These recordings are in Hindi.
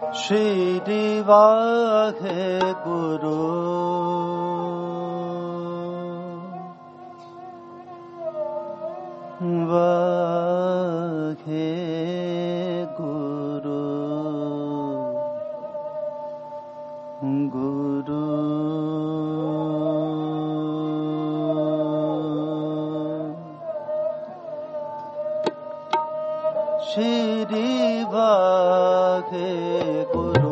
श्री वाहे गुरु वाहे गुरु गुरु श्री वाहे गुरु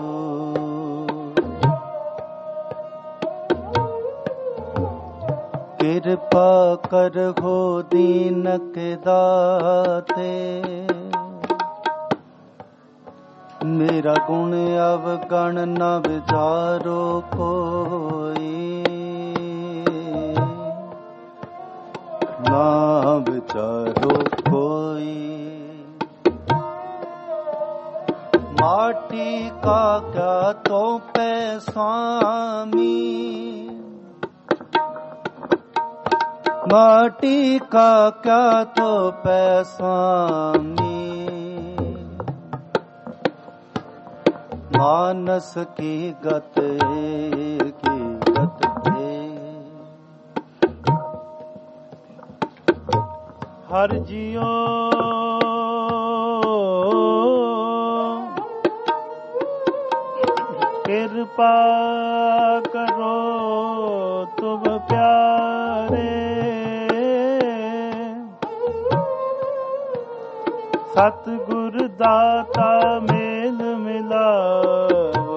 कृपा कर हो दीन के दाते मेरा गुण अवगण न विचारो कोई ना विचारो कोई माटी का क्या तो पे स्वामी माटी का क्या तो पे स्वामी मानस की गत हर जियो कृपा करो तुम प्यारे सतगुरु दाता मेल मिलाओ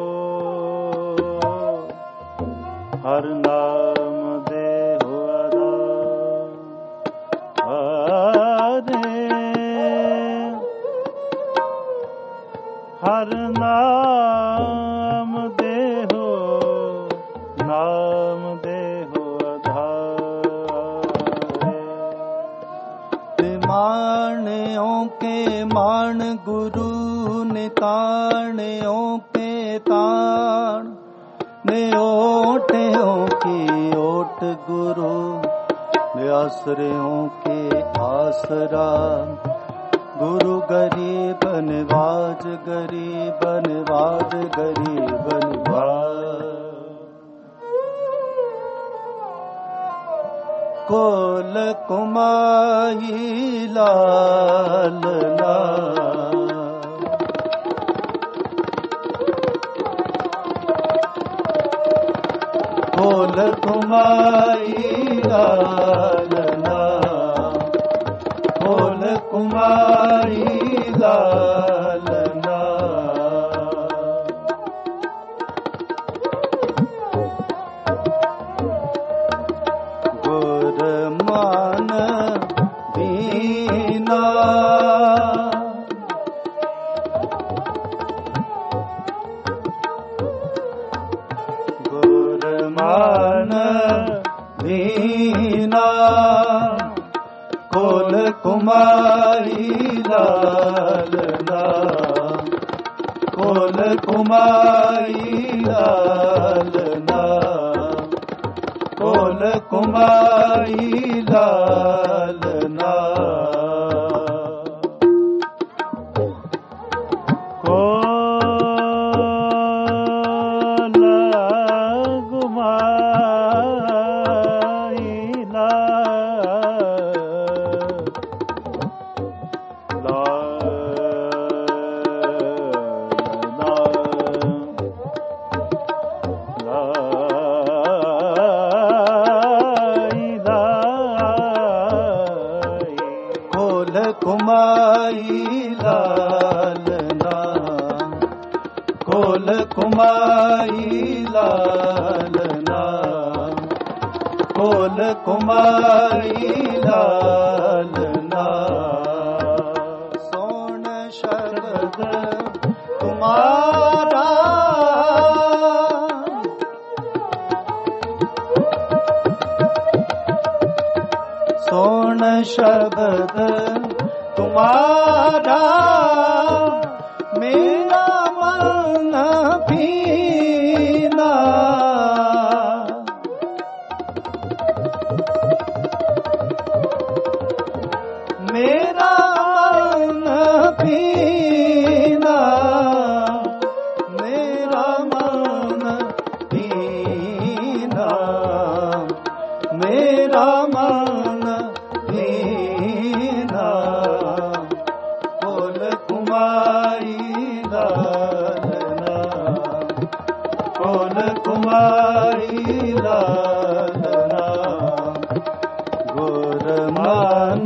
हर नाम दे हो हरे हर नाम दे हो माणों के मान गुरु निताणों के ताण ने ओटों की ओट गुरु आश्रयों के आसरा गुरु गरीब नवाज गरीब नवाज गरीब नवाज कोल कुमाई लाल कोल कुमाई लाल कोल कुमाई लाल मान दीना गुर मान दीना कोल कुमारी लालना कोल कुमारी लालना कोल कुमारी लालना कोल कुमारी कुमाई लालना कोल कुमाई लालना कोल कुमाई लालना सोन शब्द तुम्हारा सोन शब्द तुम्हारा मेरा मन पीना मेरा मन पीना लालना कोल कुमारी लालना गुरमान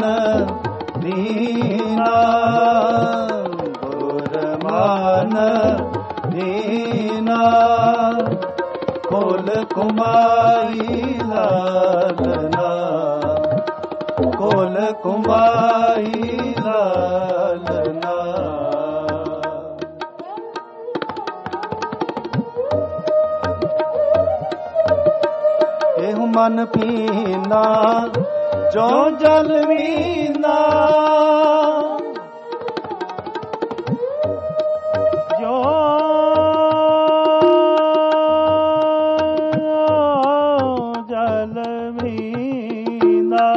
दीना गुरमान दीना कोल कुमारी लालना कोल कुमारी लालना एहु मन पीना जो जल वीना जो जल वीना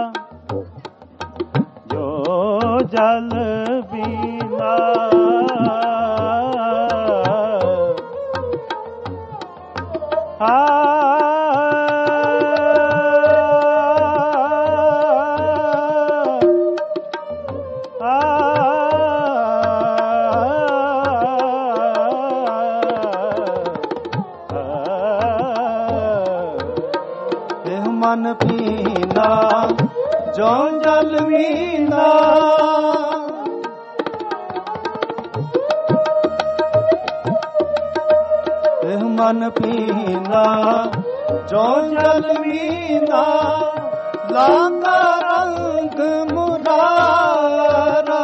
जो जल वीना मन पीना जो जल वीना मन पीना जो जल वीना लागा रंग मुरारा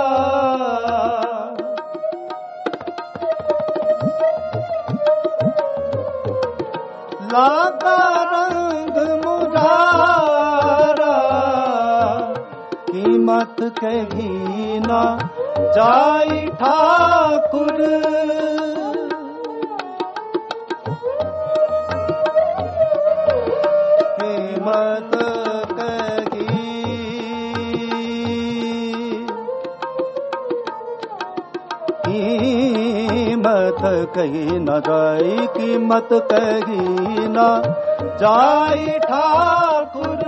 लागा रंग मुरारा कीमत कही ना जाई ठाकुर कीमत कही न जाई कीमत कही न जाई ठाकुर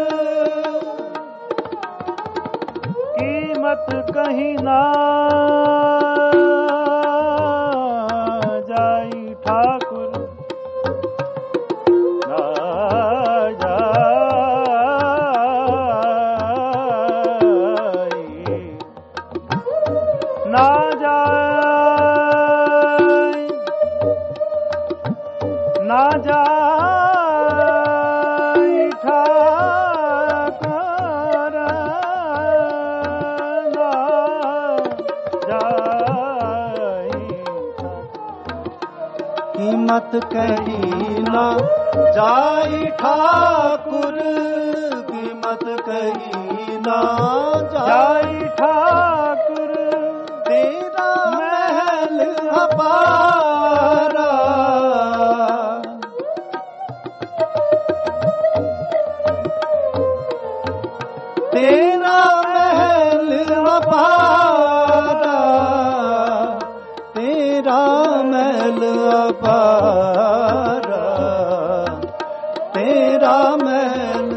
कीमत कहीं ना जाई ठाकुर ना जाई ना जाई ना जाई ठाकुर ना जाई कीमत कही ना जाई ठाकुर कीमत कही ना जाई ठाकुर तेरा महल अपारा तेरा महल अपारा तेरा महल अपारा तेरा महल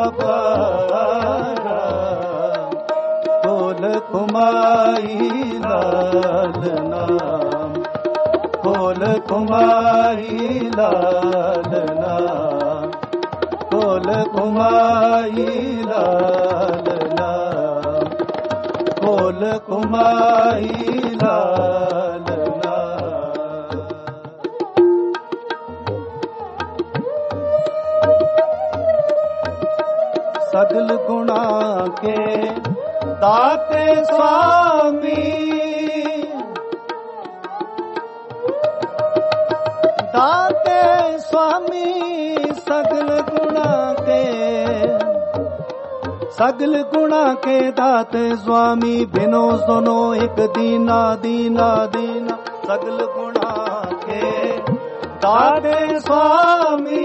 अपारा कोल कुमारी लालना कोल कुमारी लालना कोल कुमारी लालना कोल कुमारी लालना सगल गुणा के दाते स्वामी दाते स्वामी सगल गुणा के सगल गुणा के दाते स्वामी बिनो सुनो एक दीना दीना दीना सगल गुणा के दाते स्वामी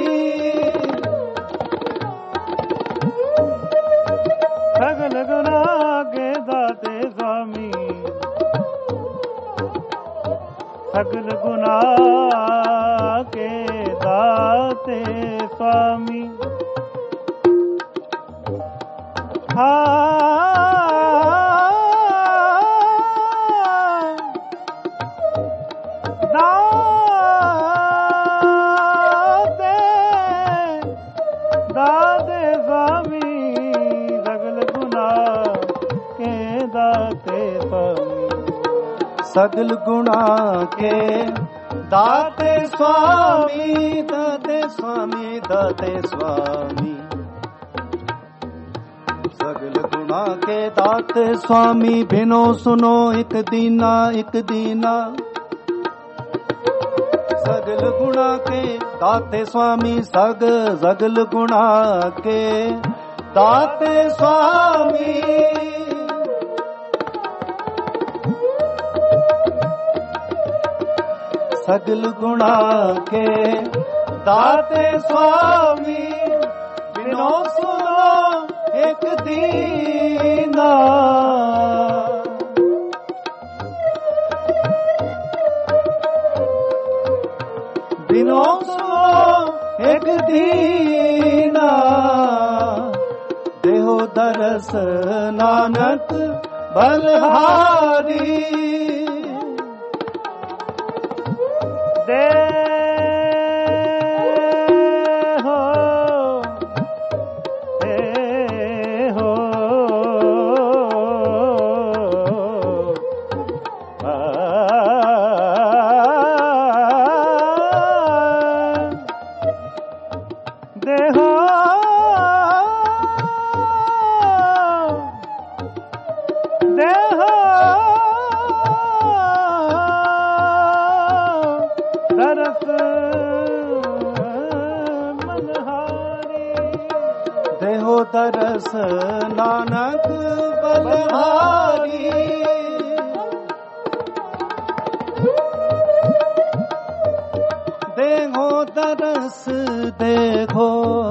सगल गुना के दाते स्वामी सगल गुना के दाते स्वामी सगल गुणा के दाते स्वामी, दाते स्वामी, दाते स्वामी। सगल गुणा के दाते स्वामी, बिनो सुनो एक दीना, एक दीना। सगल गुणा के दाते स्वामी, सगल गुणा के दाते स्वामी। सगल गुणा के दाते स्वामी, बिनो सुनो एक दीना। बिनो सुनो एक दीना। देहो दरस नानक बलहारी। देहो दरस नानक बलहारी। देखो दरस देखो,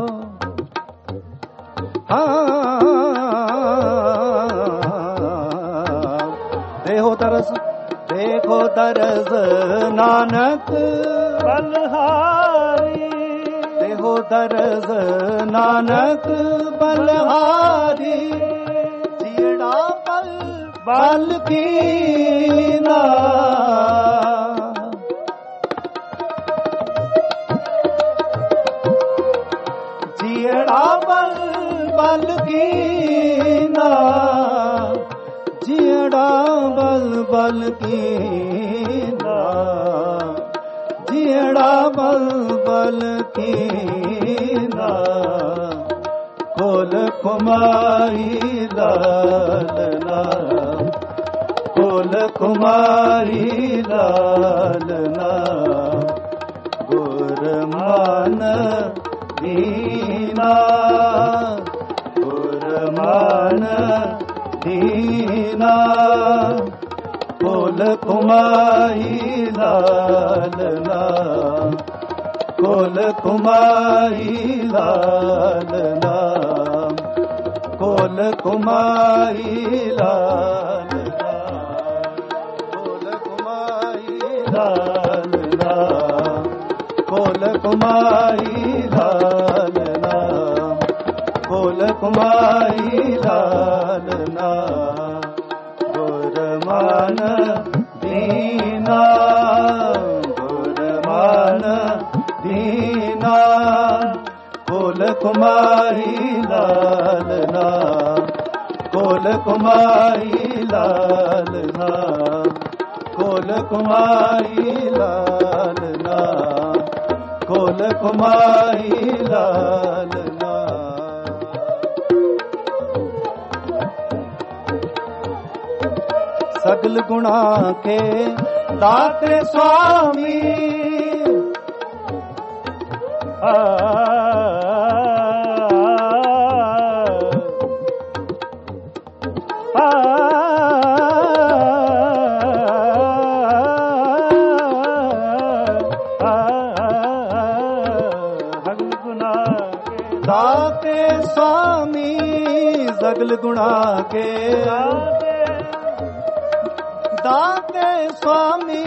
देहो दरस देखो दरस नानक बलहारी। देहो दरस नानक बलहारी। जीड़ा बल बल की ना। जीड़ा बल बल की ना। जीड़ा बल बल की ना। जीड़ा बल बल की ना। कोल कुमारी लालना, कोल कुमारी लालना। गुरमान दीना, गुरमान दीना। कोल कुमारी लालना, कोल कुमारी लालना। कोल कुमारी लालना, कोल कुमारी लालना। कोल कुमारी लालना, कोल कुमारी लालना। गुरमान दीना, गुरमान दीना। कोल कुमारी लालना, कोल कुमारी लालना। कोल कुमारी लालना, कोल कुमारी लालना। सगल गुणा के दाते स्वामी। दाते स्वामी सगल गुणा के दाते स्वामी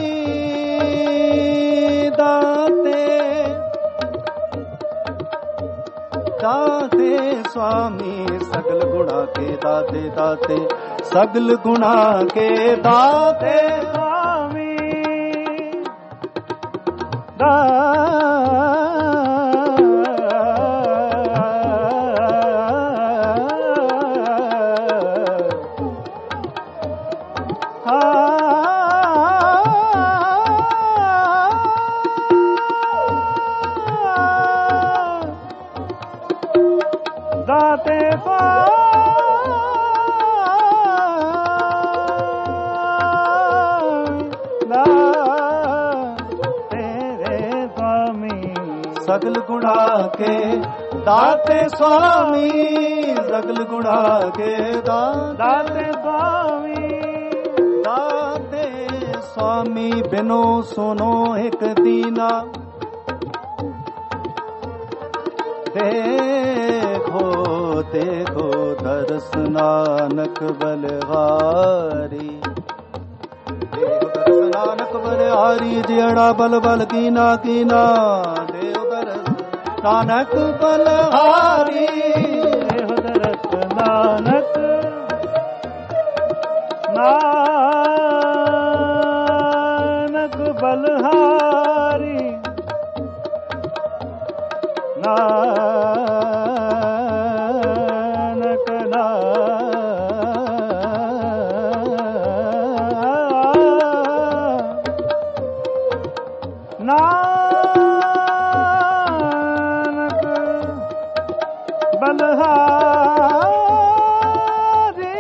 दाते दाते स्वामी सगल गुणा के दाते दाते सगल गुणा के दाते स्वामी सगल गुणा के दाते स्वामी, सगल गुणा के दाते स्वामी, दाते स्वामी। बिनो सुनो एक दीना, देखो देखो दर्श नानक बलहारी, देखो दर्श नानक बलहारी। जेड़ा बल बल कीना कीना, देव दर्श नानक बलहारी, देव दर्श नानक नानक बलहारी, नानक नानक बलहारी,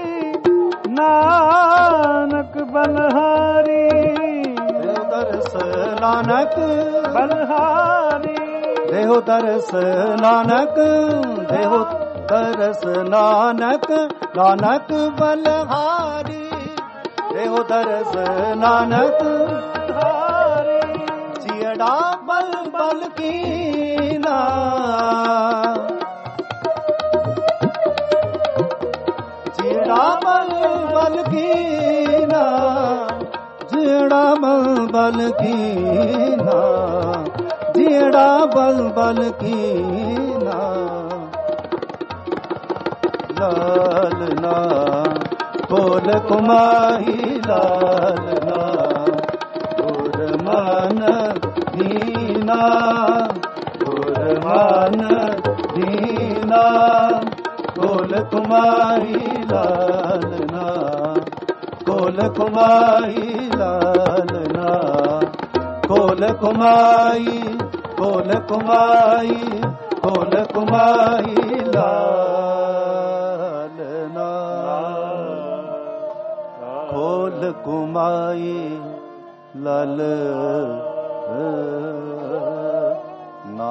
नानक बलहारी, देव दर्श नानक बलहारी, देह दर्श नानक, देह दर्श नानक, नानक बलहारी, देह दर्श नानक हारी। जियड़ा बल बल कीना, जियड़ा बल बल कीना, जियड़ा बल बल कीना, जियड़ा बल बल कीना। लालना बोल कुमाही, लालना बोल मन दीना, बोल मन दीना, बोल कुमाही लालना, बोल कुमाही लालना, बोल कुमाई, बोल कुमाई, बोल कुमाई लालना, बोल कुमाई लाल ना।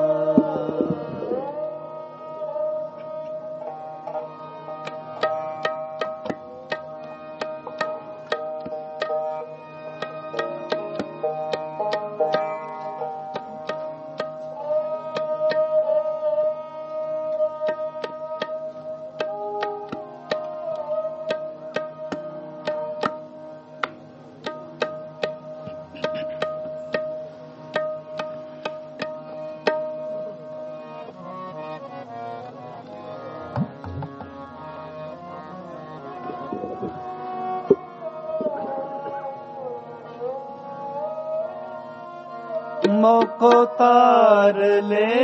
मोको तार ले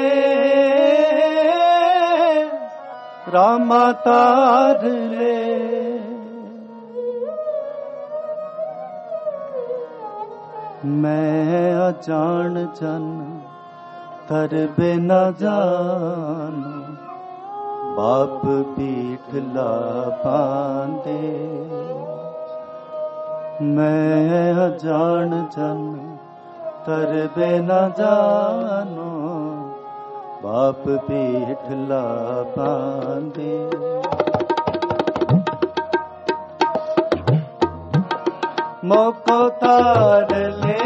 रामा तार ले, मैं अजान जन तर बिना जानो, बाप पीठ ला बांधे। मैं अजान जन तर बिना जानो, बाप पीठ ला बांधे। मोको तार ले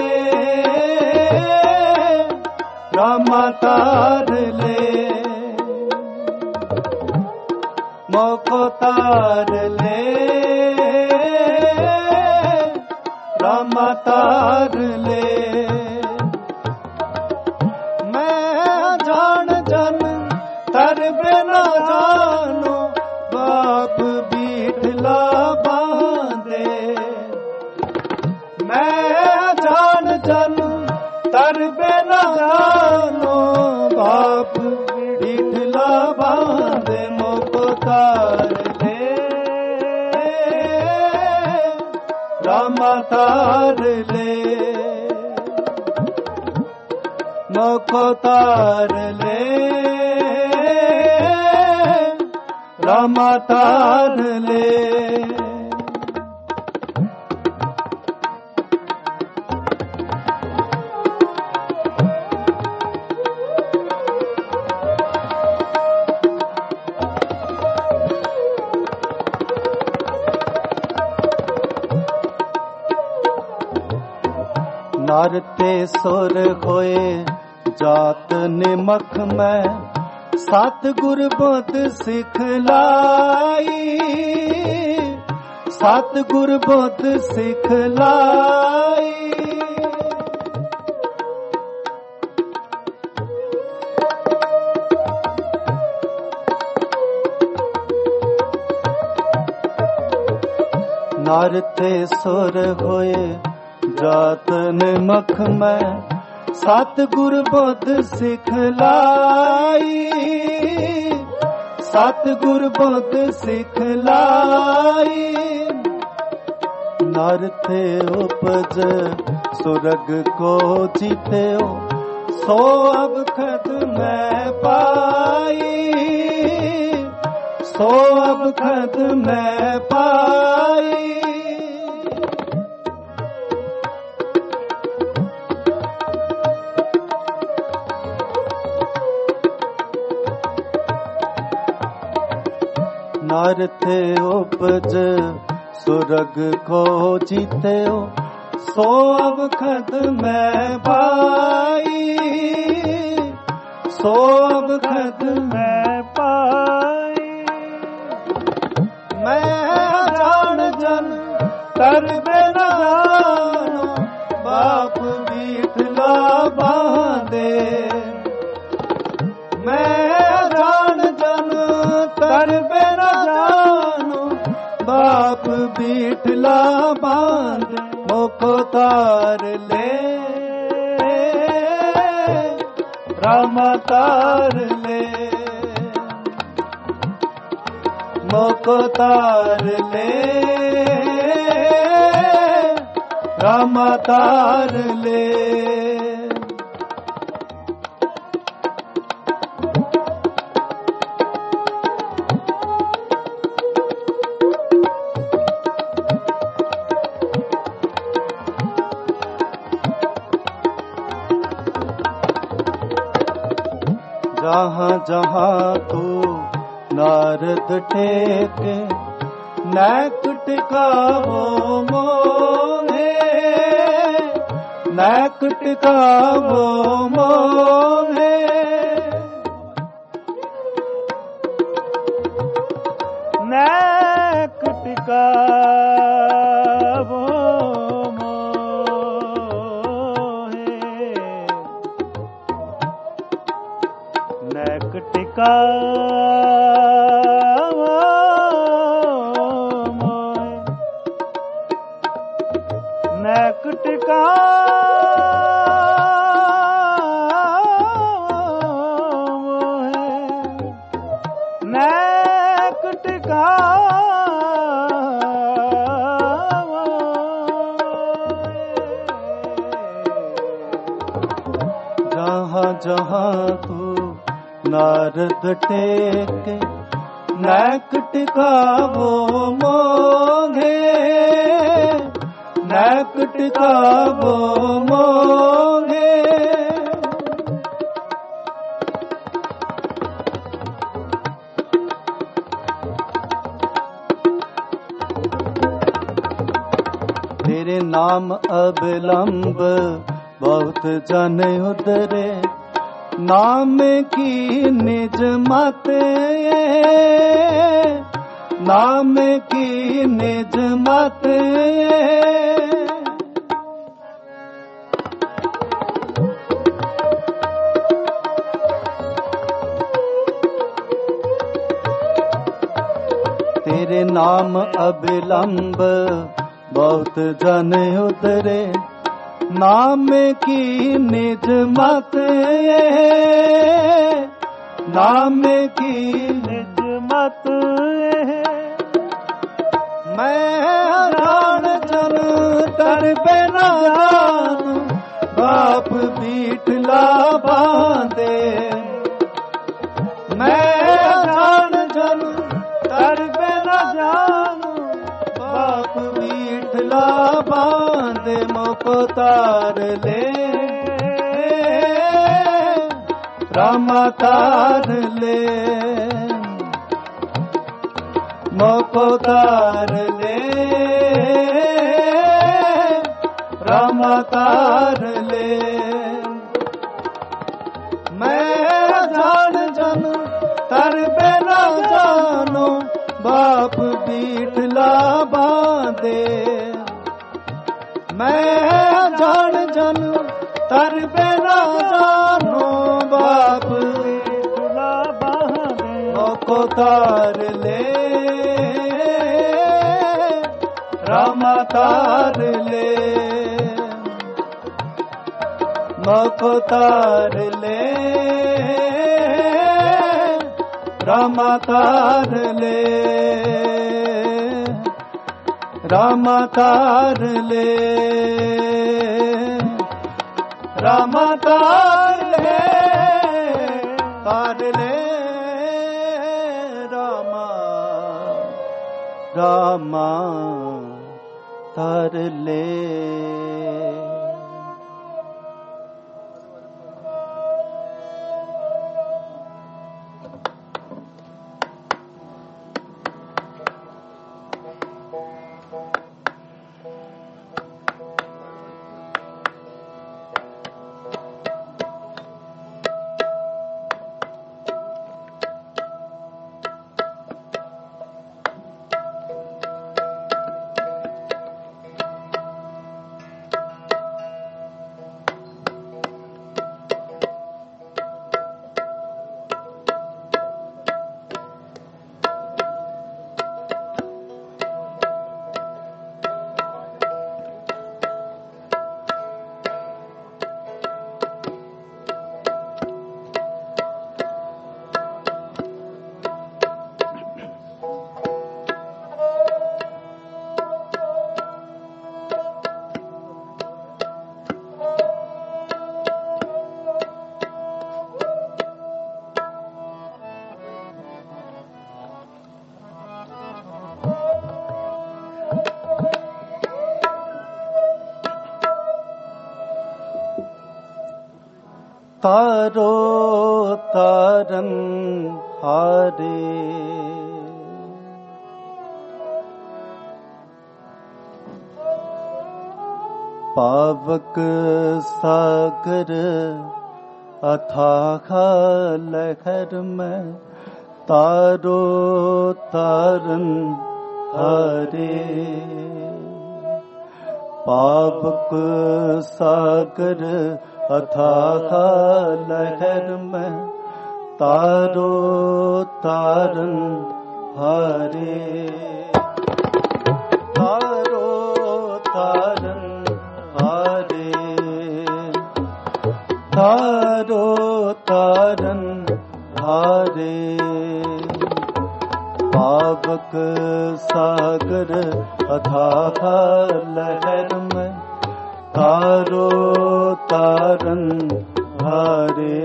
रामा तार ले, मोको तार ले रामा तार ले। मैं जान जन तर बिना जानो, बाप बीठला बांधे। मैं जान जन तर बिना जानो, बाप बीठला बांधे। मोको तार ले रामा तार ले, मोको तार ले रामा तार ले। नर ते सुर होए जात निमख में, सतगुर बुध सिखलाई, सतगुर बुध सिखलाई। नर ते सुर होए जात निमख में, सतगुर बुध सिखलाई, सतगुर बुध सिखलाई। नर थे उपज सुरग को जीत्यो, सो अब खद में पाई, सो अब खद में पाई। नर थे उपज सुरग को जीत्यो, सो अब खद में पाई, सो अब खद में पाई। मैं जान जन कर बिना जानो, बाप बीठला बांधे। मैं जान जन कर बिना जानो, बाप बीठला बांधे। मोको तार ले रामा तार ले, मोको तार ले रामा तार ले। जहाँ जहाँ तू नारद टेके, नैक टिकावो मोहे, नैक टिकावो मोहे। नैक टिकावो नैक टिकावो मोहे, नैक टिकावो मोहे, नैक टिकावो मोहे। जहाँ जहाँ तू नारद टेके, नैक टिकावो मोहे, नैक टिकावो मोहे। तेरे नाम अविलंब बहुत जन उतरे, नाम की निज मत, नाम की निज मत। तेरे नाम अविलंब बहुत जन उतरे, नाम की निज मत, नाम की निज मत। मैं जान जन कर बिना जानो, बाप बीठला बांधे। मैं जान जन कर बिना जानो, बाप बीठला बांधे। मोको तार ले रामा तार ले, मोको तार ले रामा तार ले। मैं जान जन तर बेना जानो बाप बीठला बांधे। मैं जान जन तर बेना जानो बाप बीठला बांधे। मोको तार ले रामा तार ले। मोको तार ले रामा तार ले। रामा तार ले रामा तार ले। तार ले रामा रामा तार ले। तारो तारन हारे पावक सागर अथाह लहर में तारो तारन हारे। पावक सागर अथाह लहर में तारो तारन हारे। तारो तारन हारे। तारो तारन हारे। पावक सागर अथाह लहर में तारो तारन हारे।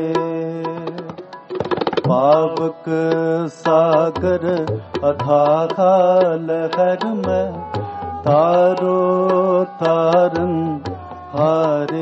पावक सागर अथाह लहर में तारो तारन हारे।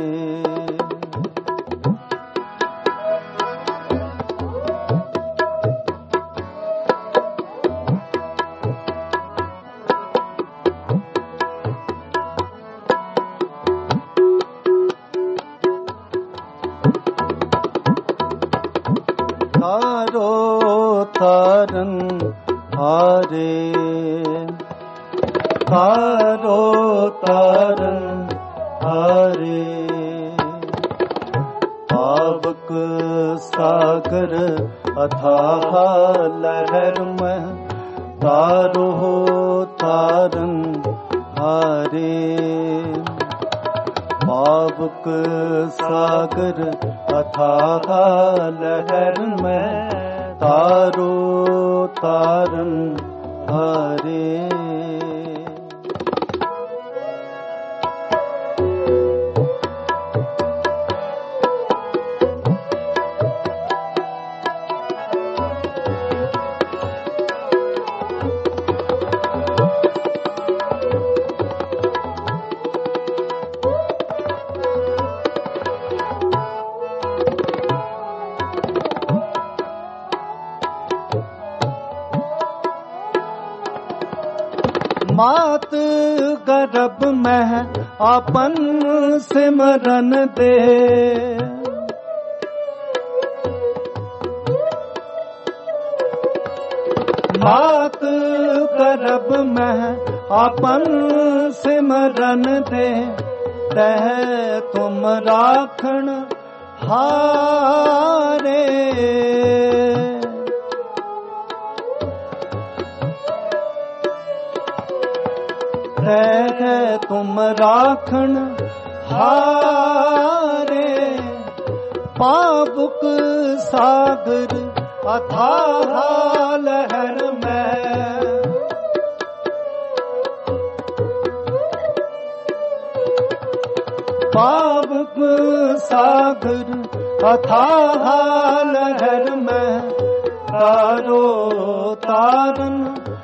तारो तारन हारे। तारो तारन हारे। पावक सागर अथाह लहर में तारो तारन हारे। पावक सागर अथाह लहर में तारो तारन हारे। मात गर्भ में आपन सिमरन दे। मात करब मैं आपन सिमरन दे, तह तुम राखण हारे। तह तुम राखण हारे, पावुक सागर अथाह लहर में। पावुक सागर अथाह लहर में, तारो तारन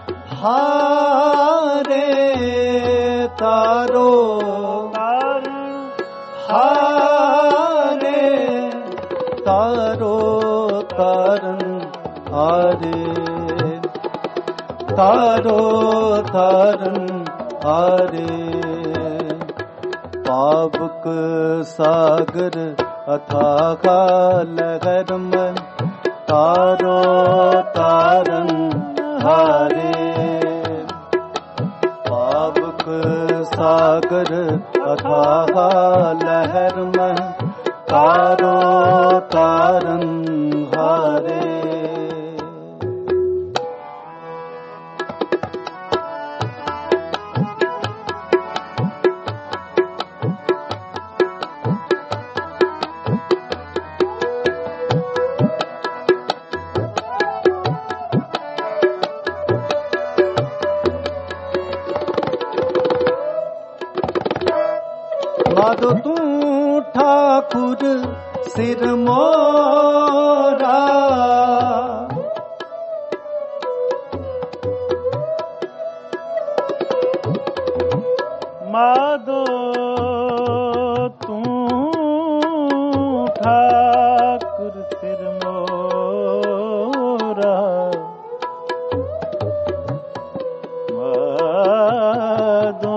हारे। तारो हारे, तारो तारन हारे। तारो तारन हारे, पावुक सागर अथाह लहर में, तारो तारन हारे। पावुक सागर अथाह लहर में, तारो तारन हारे। माधो तू ठाकुर सिर मोरा, माधो तू ठाकुर सिर मोरा। माधो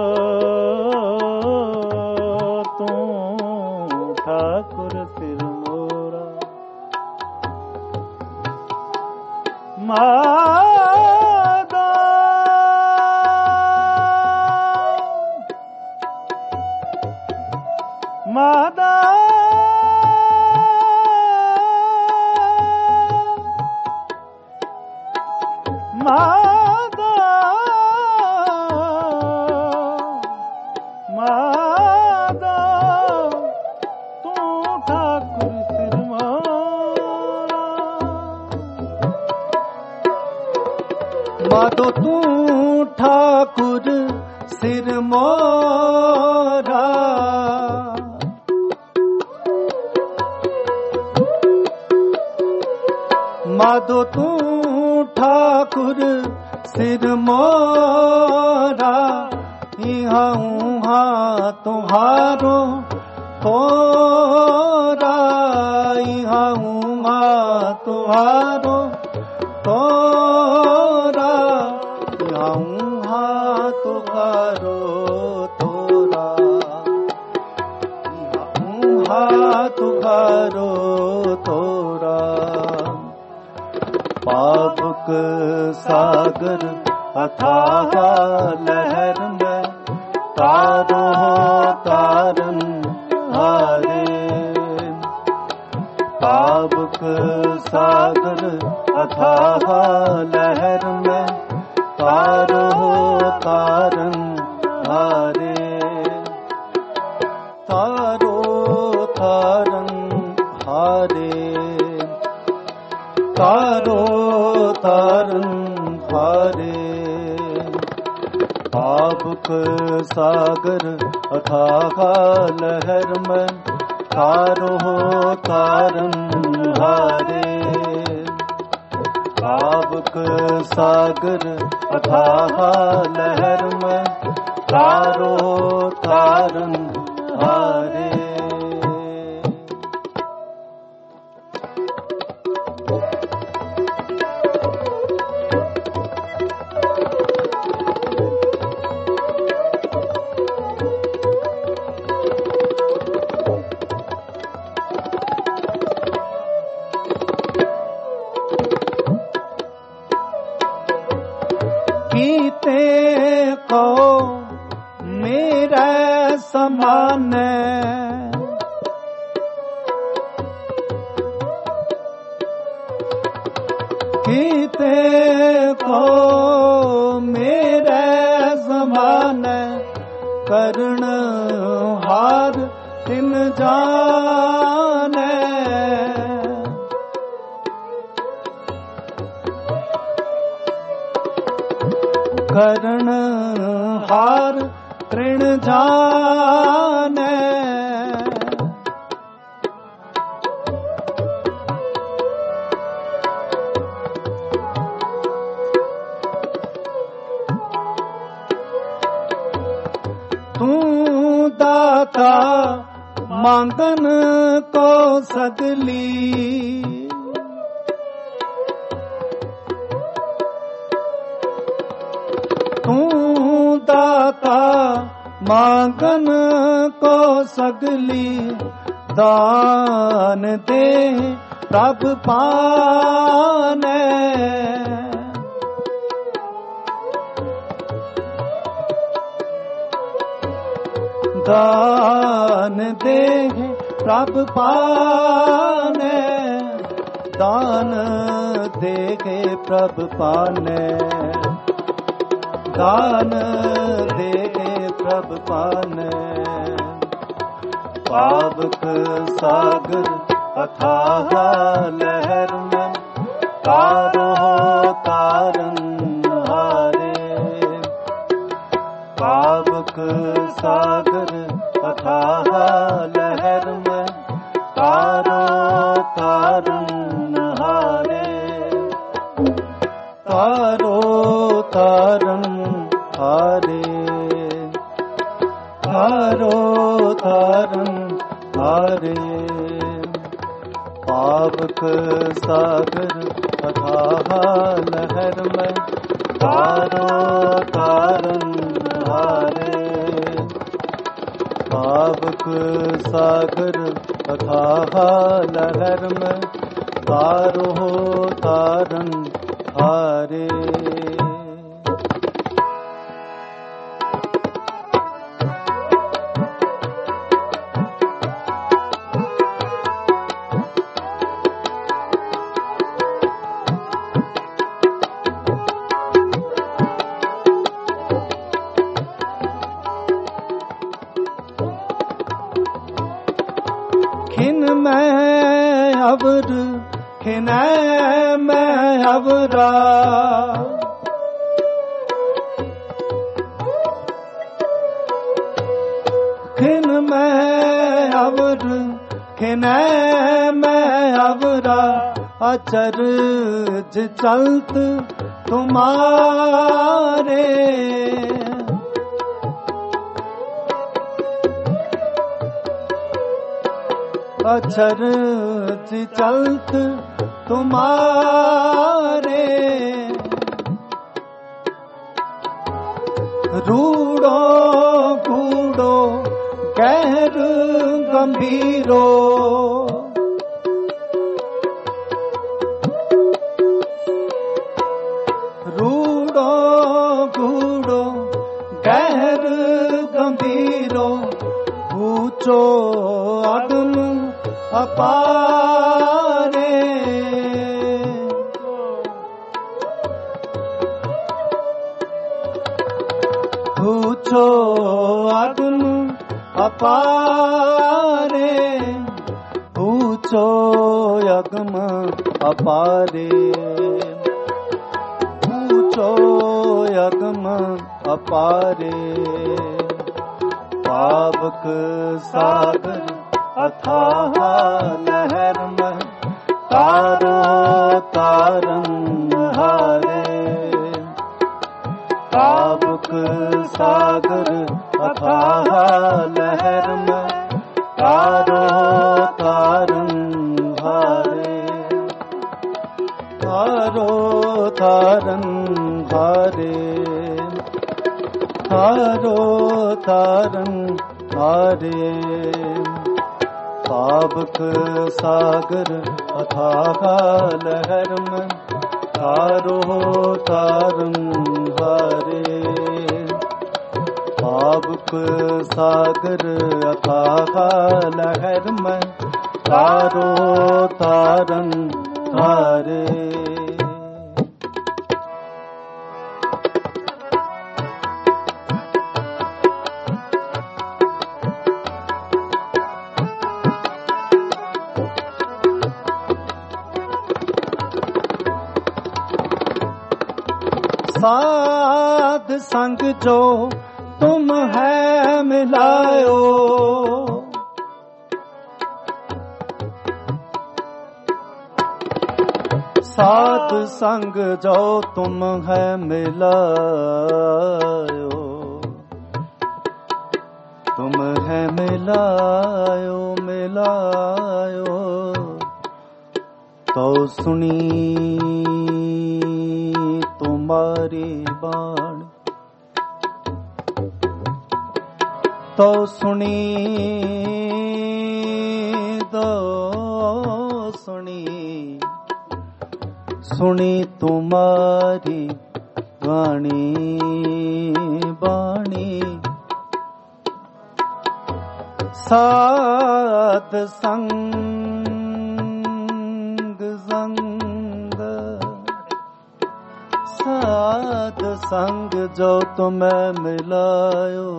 तू ठाकुर सिर मोरा। माधो मादा मादा मादा तू ठाकुर सिर मोरा। माधो तू ठाकुर सिर मोरा। माधो तू ठाकुर सिर मोरा। इहाँ उहाँ तुम्हारो तोरा। इहाँ उहाँ तुम्हारो तोरा। इहाँ उहाँ तुम्हारो तोरा। इहाँ उहाँ तुम्हारो तोरा। पावुक सागर अथाह लहर में, तारो तारन हारे। पावुक सागर अथाह लहर में, तारो तारन हारे। तारो तारन हारे, तारो तारन हारे। पावुक सागर अथाह लहर में, तारो तारन हारे। पावुक सागर अथाह लहर में, तारो तारन हारे। जाने कीते को मेरे समान करण हार तिन जाने करण हार तृण जाने तू दाता मांगन को सगली तू दाता मांगन को सगली दान दे प्रभ पाने दान दे प्रभ पाने दान दे प्रभ पाने दान दे प्रभ पाने पावक सागर अथाह लहर में तारो तारन हारे पावक सागर अथाह लहर में तारो तारन हारे तारो तारन हारे तारो तारन हारे पावक सागर अथाह लहर में तारो तारन हारे पावक सागर अथाह लहर में तारो तारन हारे खिन मैं अवर खिन मैं अवरा खिन मैं अवर खिन मैं अवरा अचरज चलत तुम्हारे अचरज चलत तुम्हारे रूड़ो गूड़ो गहर गंभीरो रूड़ो गूड़ो गहर गंभीरो ऊंचो अगम अपारे ऊंचो अगम अपारे ऊंचो अगम अपारे ऊंचो अगम अपारे पावक सागर अथाह लहर में तारो तारन हारे पावक सागर अथाह लहर में तारो तारन हारे तारो तारन हारे तारो तारन हारे पावक सागर अथाह लहर में तारो तारन हारे पावक सागर अथाह लहर में तारो तारन हारे। साध संग जो तुम है मिलायो, साध संग जो तुम है मिलायो, तुम है मिलायो मिलायो, तो सुनी तुम्हारी बाण, तो सुनी दो सुनी, सुनी तुम्हारी वाणी बाणी। साध संग संग, साध संग जो तुम्हें मिलायो,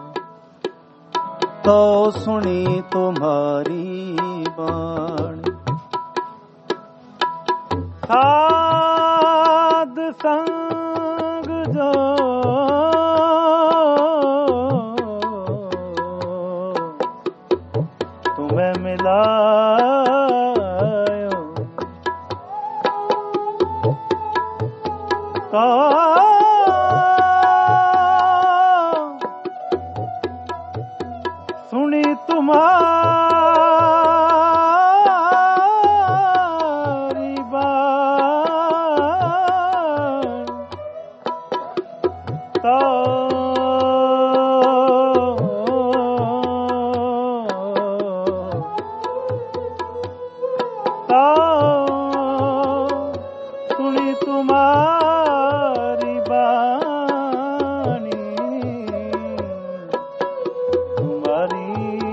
तो सुनी तुम्हारी बाणी। साध संग जो तुम्हें मिलायो, तो सुनी तुम्हारी बात, तो सुनी तुम्हारी बानी, तुम्हारी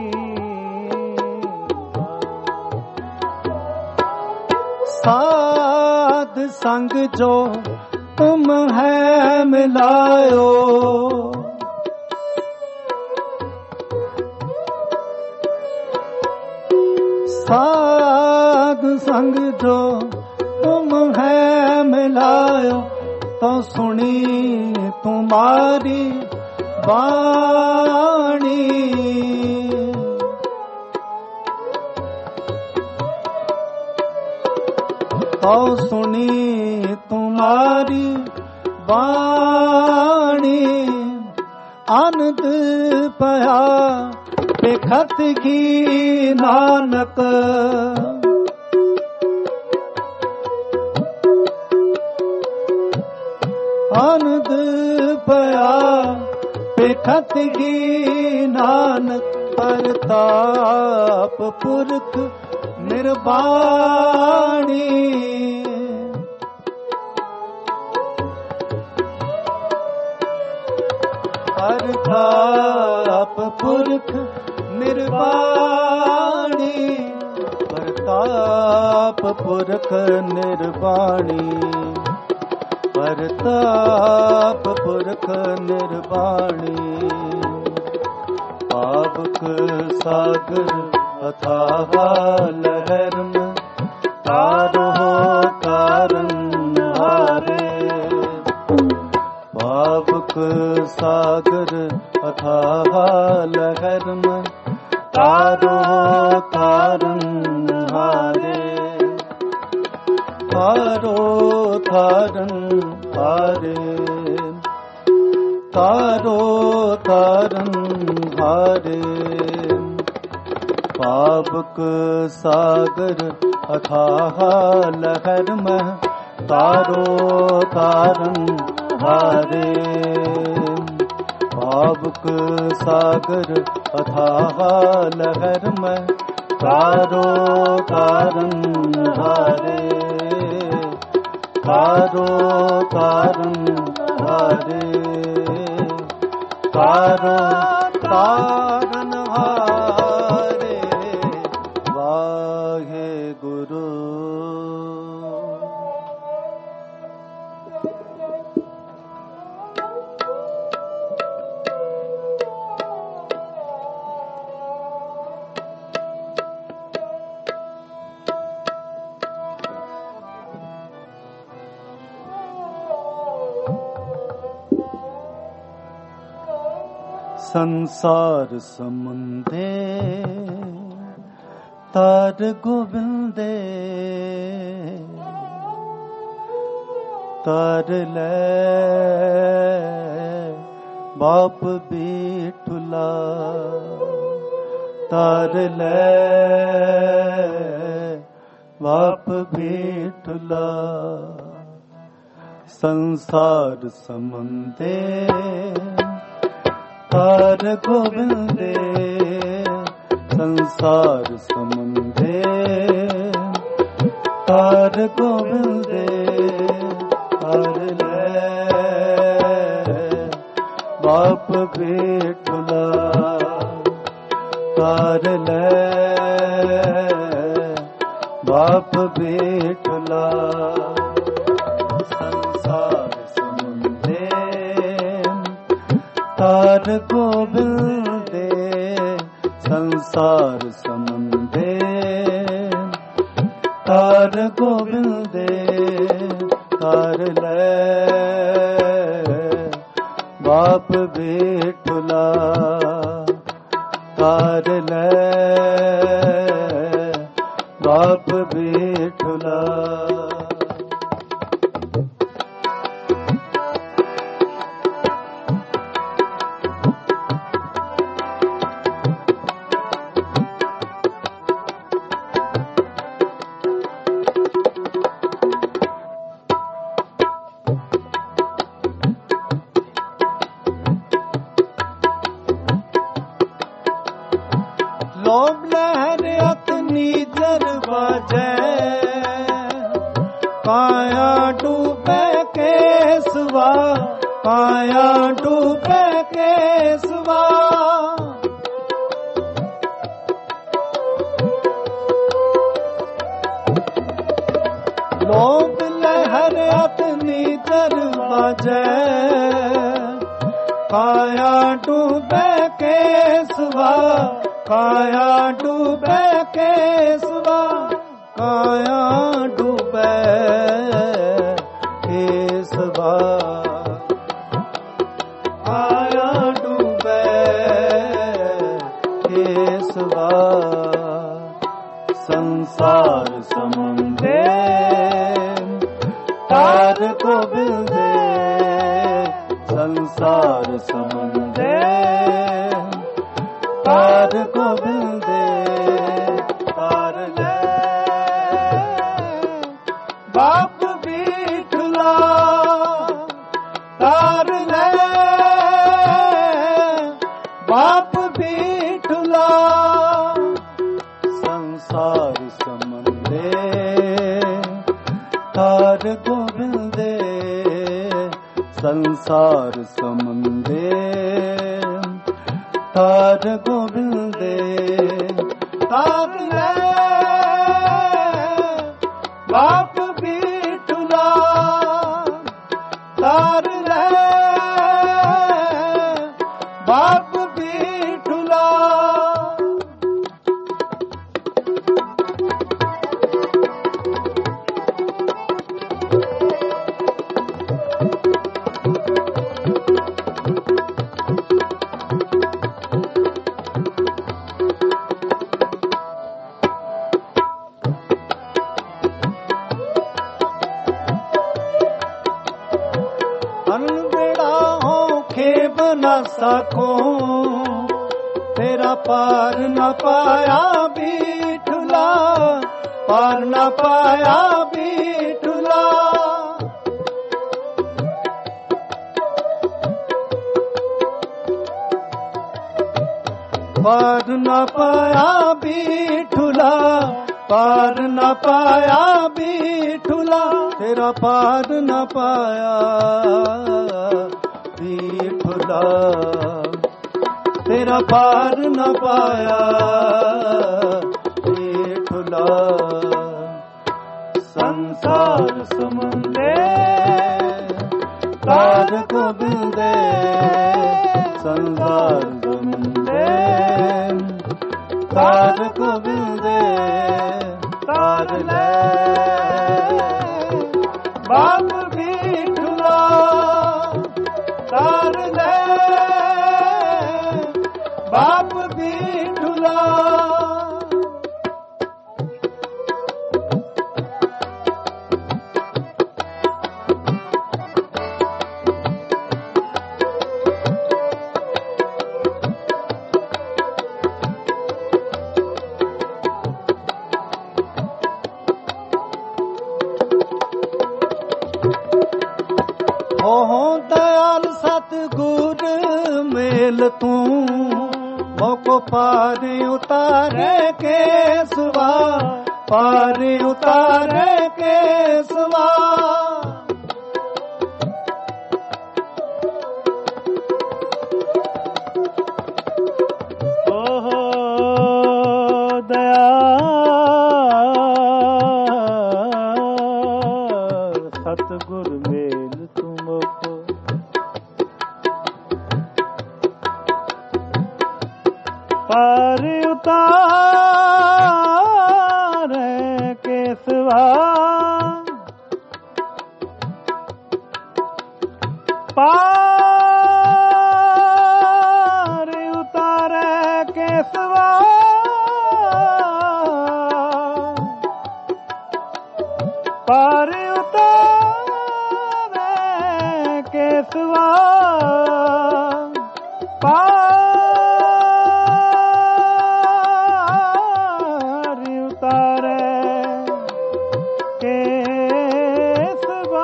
साध संग जो तुम है मिलायो, साध संग जो तुम है मिलायो, तो सुनी तुम्हारी वाणी। तो सुनी तुम्हारी वाणी, आनंद पया बेखत की नानक, आनंद पया बेखत की नानक, परताप पुरख निर्वाणी। परताप पुरख निर्वाणी, परताप पुरख निर्वाणी, परताप पुरख निर्वाणी। पावक सागर अथाह लहर में तारो तारन हारे। पावक सागर अथाह लहर में तारो तारन हारे, तारो तारन हारे, तारो तारन हारे। पावक सागर अथाह लहर में तारो तारन हारे। पावक सागर अथाह लहर में तारो तारन हारे, तारो तारन हारे, ਤਾਰੋ ਤਾਰਨ ਹਾਰੇ ਵਾਹਿਗੁਰੂ। ਸੰਸਾਰ ਸਮੁੰਦੇ ਤਾਰ ਗੋਬਿੰਦੇ ਤਾਰ ਲੈ ਬਾਪ ਬੀਠੁਲਾ ਤਾਰ ਲੈ ਬਾਪ ਬੀਠੁਲਾ। ਸੰਸਾਰ ਸਮੁੰਦੇ ਤਾਰ ਗੋਬਿੰਦੇ ਸੰਸਾਰ ਸਮੁੰਦੇ ਤਾਰ ਗੋਬਿੰਦੇ ਤਾਰ ਲੈ ਬਾਪ ਬੀਠੁਲਾ ਤਾਰ ਲੈ ਬਾਪ ਬੀਠੁਲਾ। ਸੰਸਾਰ ਸਮੁੰਦੇ ਤਾਰ ਗੋਬਿੰਦੇ ਸੰਸਾਰ ਸਮੁੰਦੇ ਤਾਰ ਗੋਬਿੰਦੇ ਤਾਰ ਲੈ ਬਾਪ ਬੀਠੁਲਾ ਤਾਰ ਲੈ ਬਾਪ ਬੀਠੁਲਾ। ਲੋਭ ਲਹਿਰ ਅਤਨੀ ਜਰ ਬਾਜੈ ਕਾਇਆ ਡੂਬੇ ਕੇਸਵਾ ਕਾਇਆ ਡੂਬੇ ਕੇਸਵਾ। ਲੋਭ ਲਹਿਰ ਅਤਨੀ ਜਰ ਬਾਜੈ ਕਾਇਆ ਡੂਬੇ ਕੇਸਵਾ ਕਾਇਆ ਡੂਬੇ ਕੇਸਵਾ ਕਾਇਆ ਡੂਬੇ ਕੇਸਵਾ ਕਾਇਆ ਡੂਬੇ ਕੇਸਵਾ। ਸੰਸਾਰ ਸਮੁੰਦੇ ਤਾਰ ਗੋਬਿੰਦੇ ਸੰਸਾਰ ਸਮੁੰਦੇ ਤਾਰ ਗੋਬਿੰਦੇ ਤਾਰ ਲੈ ਬਾਪ ਬੀਠੁਲਾ ਤਾਰ ਲੈ ਬਾਪ ਬੀਠੁਲਾ। ਸੰਸਾਰ ਸਮੁੰਦੇ ਤਾਰ ਗੋਬਿੰਦੇ ਸੰਸਾਰ ਸਮੁੰਦੇ ਤਾਰ ਗੋਬਿੰਦੇ ਤਾਰ ਲੈ ਬਾਪ ਬੀਠੁਲਾ ਤਾਰ ਲੈ ਬਾਪ ਬੀਠੁਲਾ। ਨਾ ਸਾਖੋ ਤੇਰਾ ਪਾਰ ਨਾ ਪਾਇਆ ਬੀਠੁਲਾ ਪਾਰ ਨਾ ਪਾਇਆ ਬੀਠੁਲਾ। ਪਾਰ ਨਾ ਪਾਇਆ ਬੀਠੁਲਾ ਪਾਰ ਨਾ ਪਾਇਆ ਬੀਠੁਲਾ ਤੇਰਾ ਪਾਰ ਨਾ ਪਾਇਆ बीठुला तेरा पार न पाया बीठुला संसार समुंदे तार गोविंदे संसार समुंदे तार गोविंदे तार ले बाप बीठुला तार ले बाप बीठुला हो दयाल सतगुर मेल तू मोको पार उतारे केसवा पार उतारे केसवा ओहो दया सतगुर मेल तुमको पार उतारे केसवा पार उतारे केसवा पार उतारे केसवा पार उतारे केसवा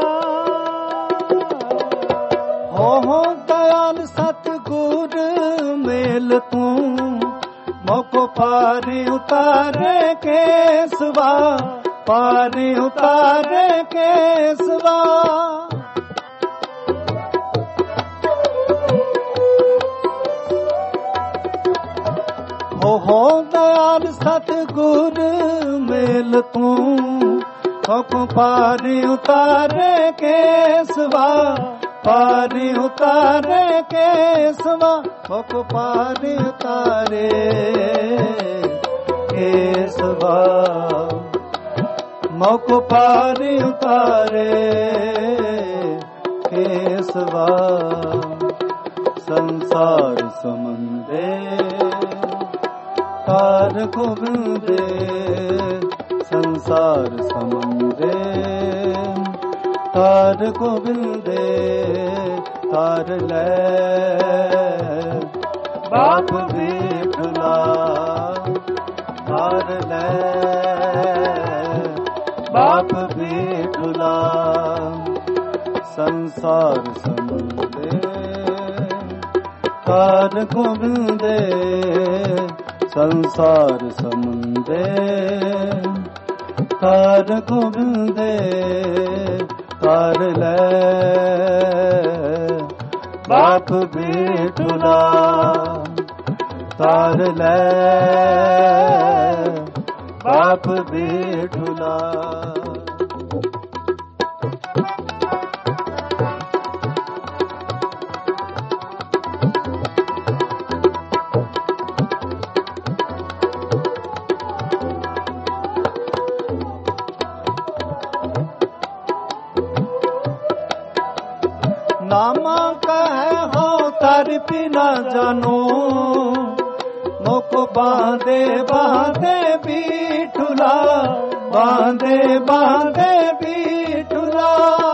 हो दयाल सतगुर मेल तू मोको पार उतारे केसवा पार उतारे केसवा हो दयाल सतगुर मेल तू मोको पार उतारे केसवा पार उतारे केसवा मोको पार उतारे केसवा मोको पार उतारे केसवा संसार समुंदे तार गोविंदे संसार समुंदे तार गोविंदे तार ले बाप बीठुला तार ले बाप बीठुला संसार समुंदे तार गोविंदे संसार समुंदे तार गोविंदे तार ले बाप बीठुला तार ले बाप बीठुला नामा कह हो तार बिना जानो मोको बांधे बांधे बीठुला बांधे बांधे बीठुला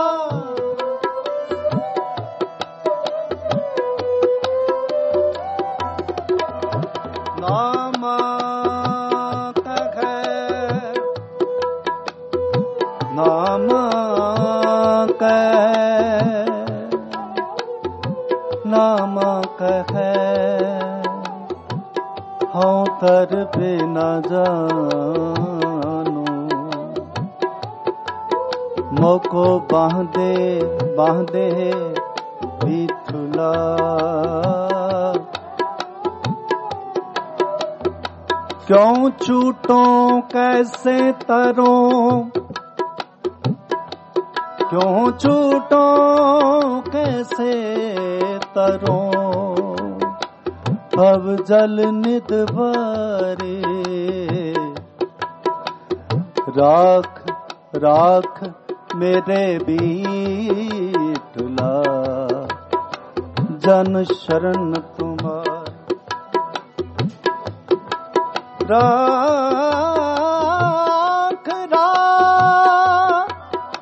नामा कह नामा नाम कह हाँ तर बिना जानो मोको बांधे बांधे विठुला। क्यों छूटों कैसे तरों, क्यों छूटों कैसे तरों, भव जल निध भरे। राख राख मेरे विठुला, जन शरण तुम्हार। राख राख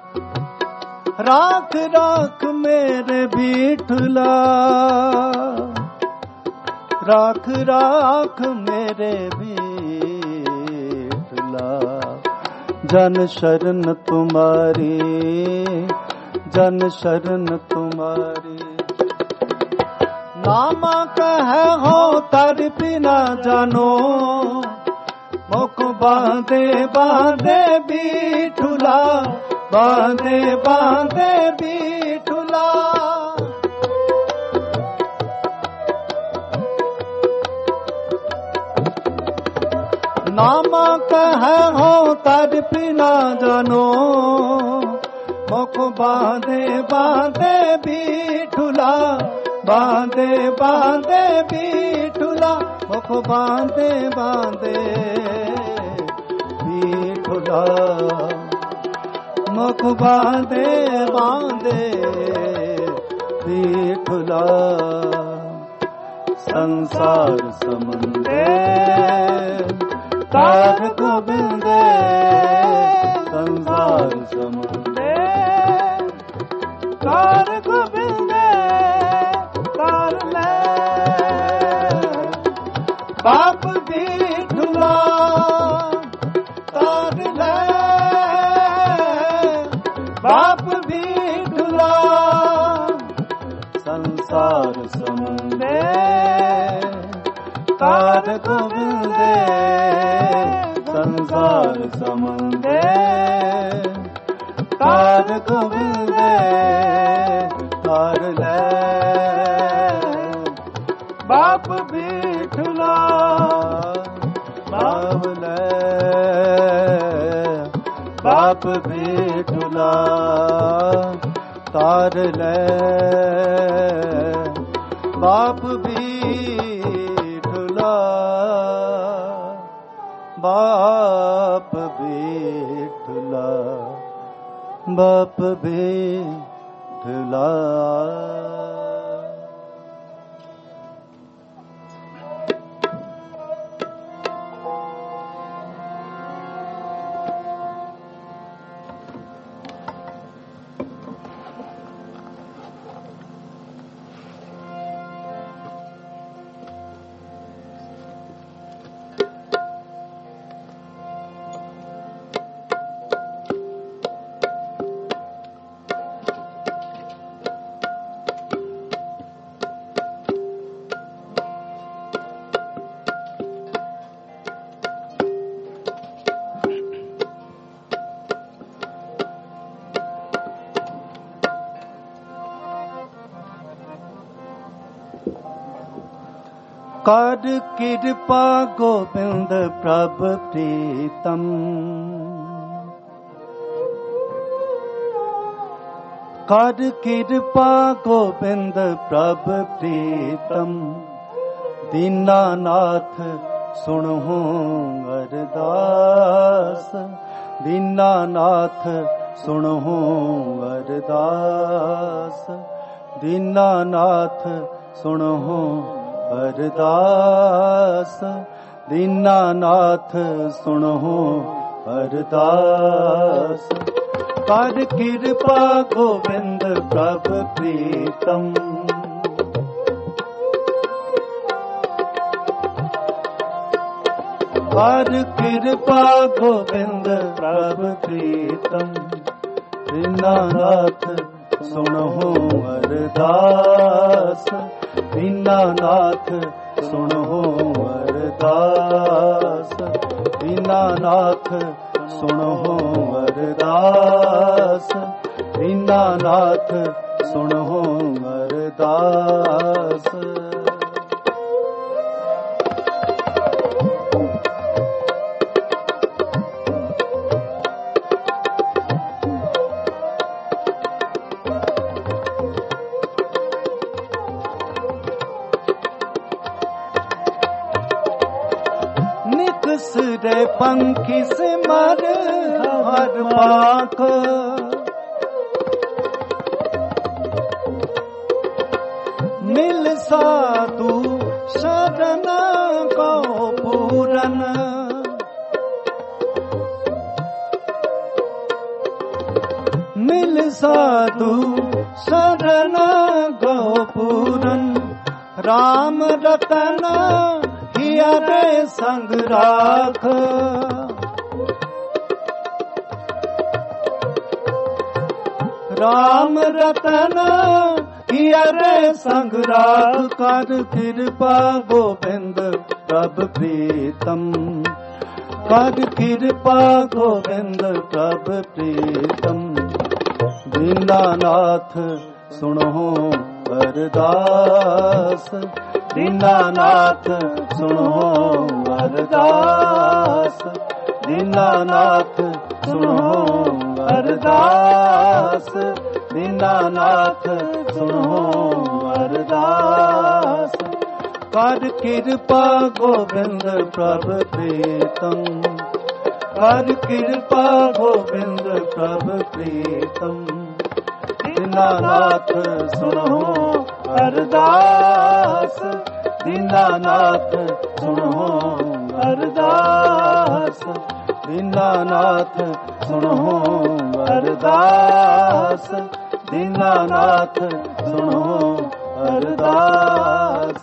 राख राख मेरे विठुला, राख राख मेरे विठुला, जन शरण तुम्हारी, जन शरण तुम्हारी। नामा कह हो तर बिना जानो, मुख बांधे बांधे विठुला, बांधे बांधे विठुला। नामा कह हो तर बिना जानो, मुख बांधे बांधे विठुला, बांधे बांधे विठुला, मुख बांधे बांधे विठुला, मुख बांधे बांधे विठुला। संसार समुंदे तार गोविंदे, संसार समुंदे तार गोविंदे, तार ले बाप विठुला, तार ले बाप विठुला। संसार समुंदे तार गोविंदे, संसार समुंदे तार गोविंदे, तार ले बाप विठुला, बाप ले बाप विठुला, तार ले बाप विठुला, बाप विठुला, बाप विठुला। कर कृपा गोविंद प्रभ प्रीतम, कर कृपा गोविंद प्रभ प्रीतम। दीनानाथ सुनहु अरदास, दीनानाथ सुनहु अरदास, दीनानाथ सुनहु अरदास, दीनानाथ सुनहु अरदास। कर कृपा गोविंद प्रभ प्रीतम, कर कृपा गोविंद प्रभ प्रीतम। दीनानाथ सुनहु अरदास, दीनानाथ सुनहु अरदास, दीनानाथ सुनहु अरदास, दीनानाथ सुनहु अरदास। अरदास। निकसरे पंखी से मर हर पाख, मिल साधु शरण को पूरन, मिल साधु शरण को पूरन, राम रतन हियरे संग राख, राम रतन हियरे संग राख, कर कृपा गोविंद प्रभु प्रीतम, कर कृपा गोविंद प्रभु प्रीतम। दीनानाथ सुनो अरदास, दीनानाथ सुनो अरदास, दीनानाथ सुनो अरदास, दीनानाथ सुनो अरदास। कर कृपा गोविंद प्रभु प्रीतम, कर कृपा गोविंद प्रभु प्रीतम। दीनानाथ सुनो अरदास, दीनानाथ सुनो अरदास, दीनानाथ सुनो अरदास, दीनानाथ सुनो अरदास।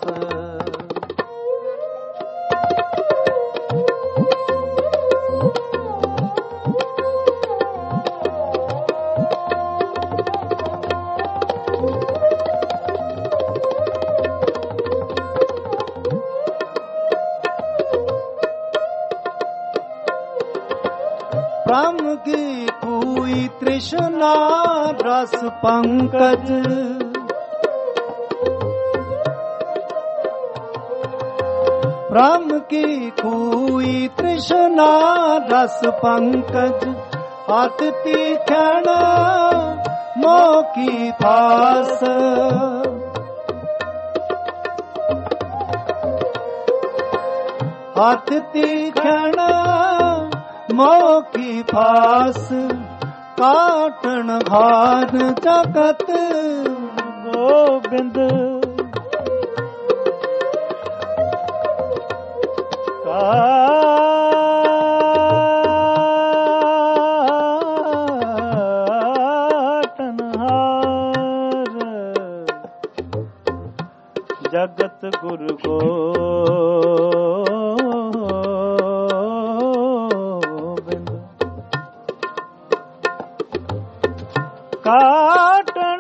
ब्रह्म की कोई तृष्णा रस पंकज, ब्रह्म की कोई तृष्णा रस पंकज, हाथ तीखण मोह की फास, हाथ तीखण मोह की फास, काटन हार जगत गोविंद, काटन हार जगत गुरु गोविंद, काटन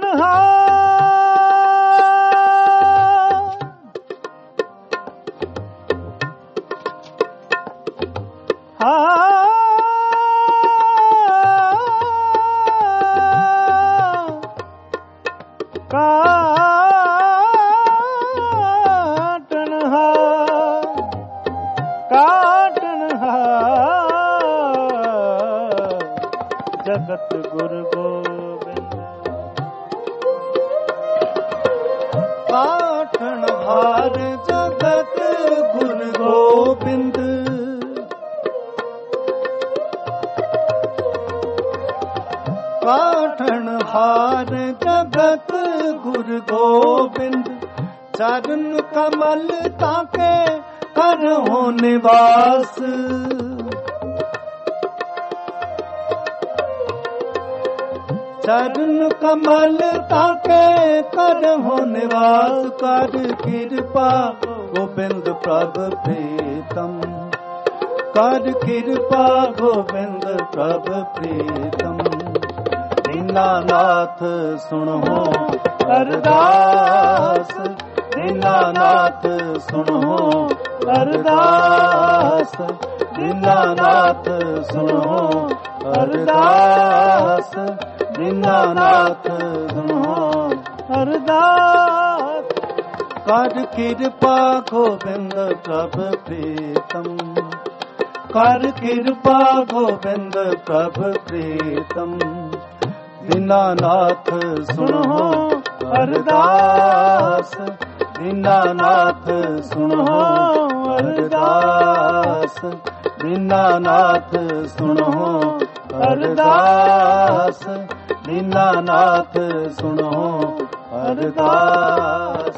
जगत गुरु गोविंद, काटन हार जगत गुरु गोविंद, काटन हार जगत गुरु गोविंद। चरण कमल ताके करो निवास, चरण कमल ताके करहो निवास, कर कृपा गोविंद प्रभु प्रीतम, कर कृपा गोविंद प्रभु प्रीतम। दीनानाथ सुनो अरदास, दीनानाथ सुनो अरदास, दीनानाथ सुनो अरदास, दीनानाथ सुनो अरदास कर कृपा गोविंद प्रभ प्रीतम कर कृपा गोविंद प्रभ प्रीतम दीनानाथ सुनो अरदास दीनानाथ सुनो अरदास दीनानाथ सुनो अरदास दीनानाथ सुनो अरदास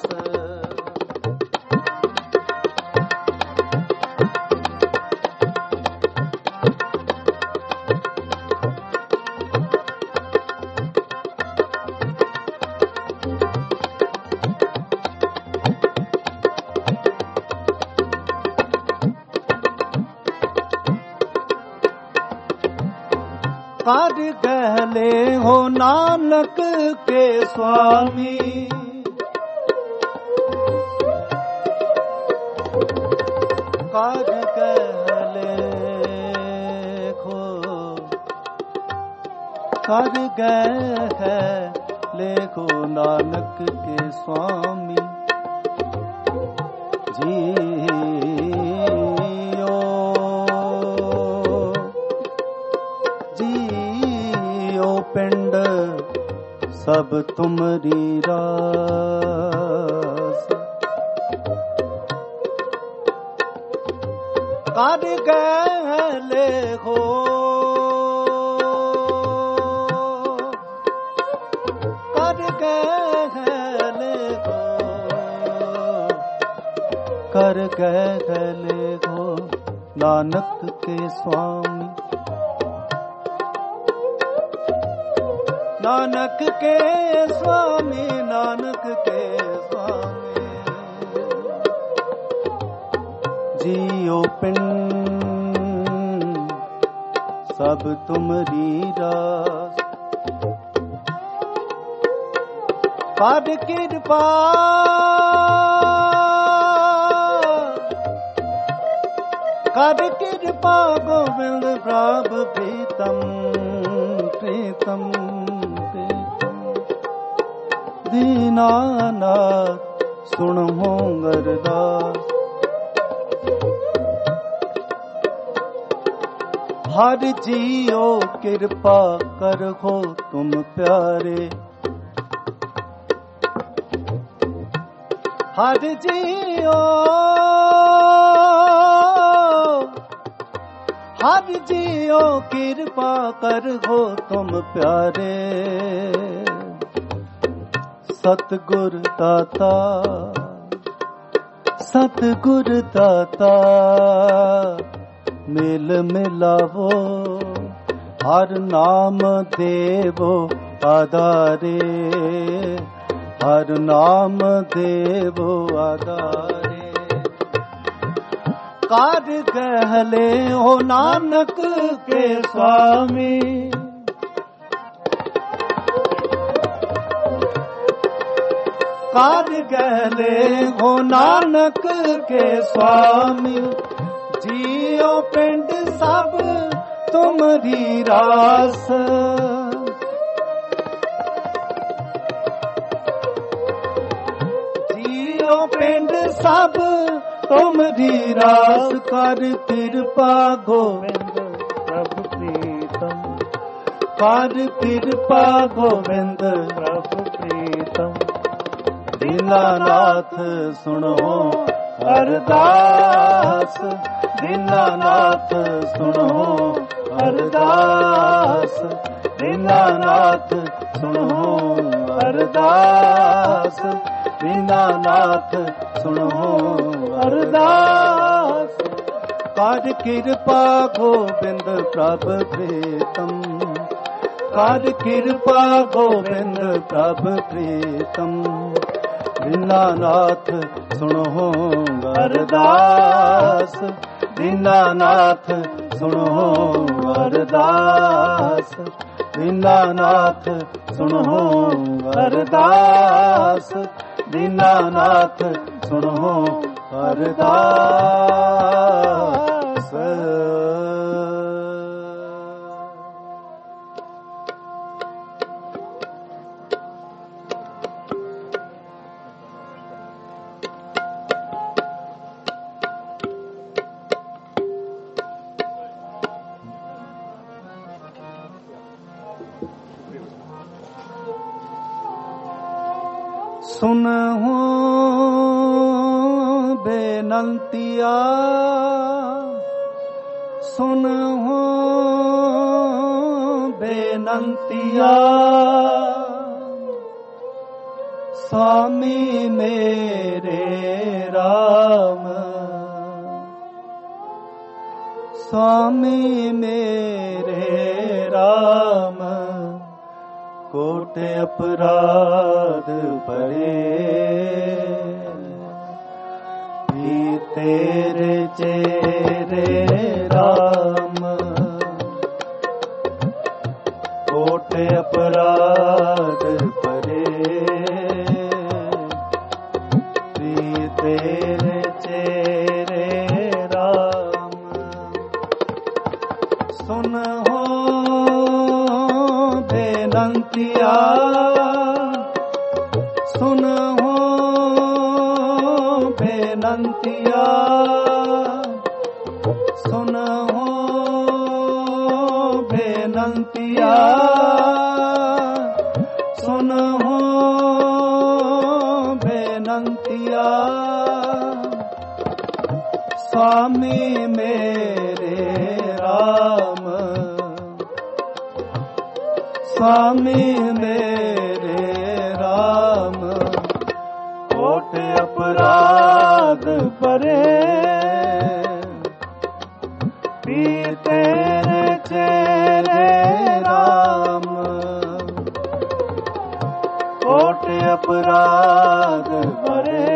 कर गहले हो नानक के स्वामी कर गहले हो नानक के स्वामी जियो पिंड सब तुमरी रास कर गहले हो कर गहले हो नानक के स्वामी नानक के स्वामी नानक के स्वामी जियो पिंड सब तुमरी रास कर कृपा कर कृपा गोविंद प्रभु प्रीतम प्रीतम प्रीतम दीनानाथ सुनो अरदास हर जियो कृपा करो तुम प्यारे हर जियो कृपा करो तुम प्यारे सतगुर दाता मेल मिलावो हर नाम देवो आधारे हर नाम देवो आधारे कर गहले हो नानक के स्वामी कर गहले हो नानक के स्वामी जियो पिंड सब तुमरी रास जियो पिंड सब तुमरी रास कर कृपा गोविंद प्रभु प्रीतम कर कृपा गोविंद प्रभु प्रीतम दीनानाथ सुनो अरदास दीनानाथ सुनो अरदास दीनानाथ सुनो अरदास दीनानाथ सुनो अरदास कर कृपा गोविंद प्रभु प्रीतम कर कृपा गोविंद प्रभु प्रीतम दीनानाथ सुनो अरदास दीनानाथ सुनो अरदास दीनानाथ सुनो अरदास दीनानाथ सुनो अरदास सुनहु बेनंतिया सुनहु बेनंतिया स्वामी मेरे राम स्वामी मेरे राम कोट अपराध परे भी तेरे चेरे राम कोट अपराध परे भी तेरे चेरे राम सुनहो बेनंतिया सुनहो बेनंतिया सुनहो बेनंतिया सुनहो बेनंतिया स्वामी मेरे राम स्वामी मेरे राम कोट अपराध परे भी तेरे चेरे राम कोट अपराध परे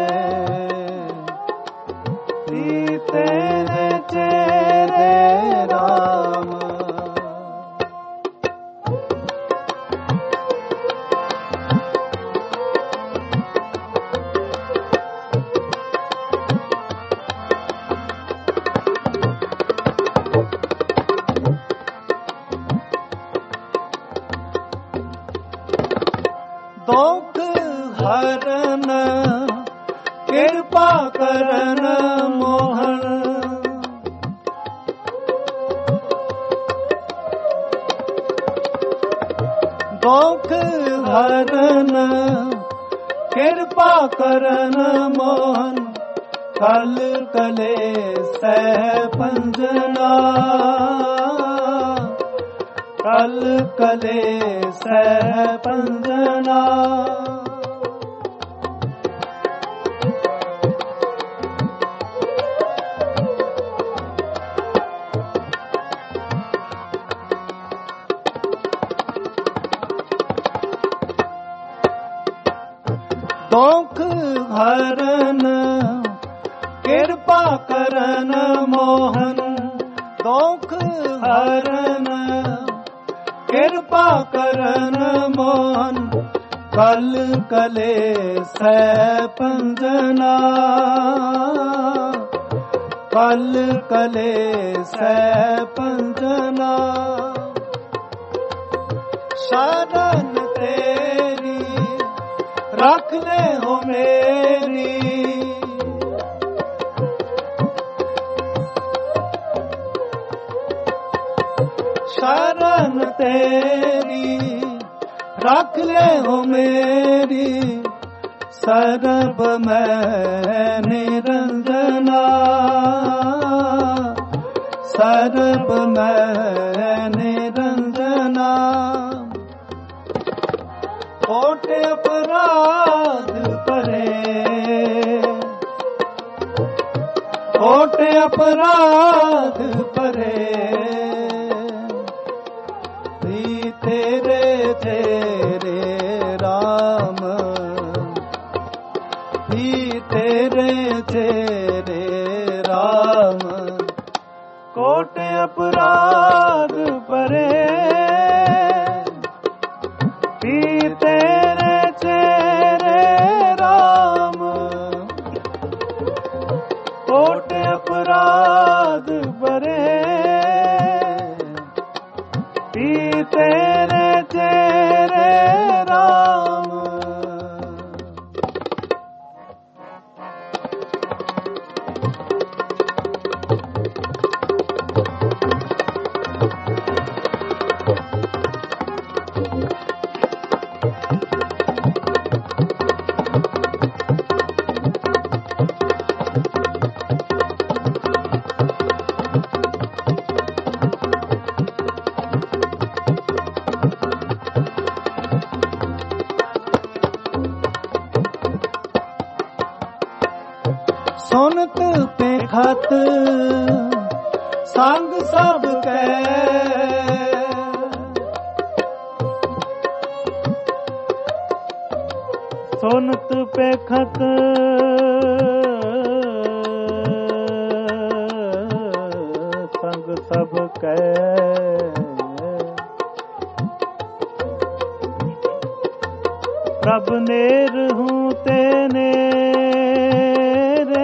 भी तेरे चेरे राम दुख हरन कृपा करन मोहन दुख हरन कृपा करन मोहन कल कले सह पंजना कल कले सह पंजना दुख हरन कृपा करन मोहन दुख हरन कृपा करन मोहन कल कले सह पंजना कल कले सह पंजना शरण तेरी रख ले हो मेरी शरण तेरी रख ले हो मेरी सरब मैं निरंजना सरब मैं निरंजना कोट अपराध परे कोट अपराध परे भी तेरे तेरे राम भी तेरे तेरे राम कोट अपराध परे भी तेरे तेरे राम कोट अपराध परे भी तेरे तेरे राम पेखत संग सब कै सुनत पेखत संग सब कै प्रभ नेर हूँ तेने रे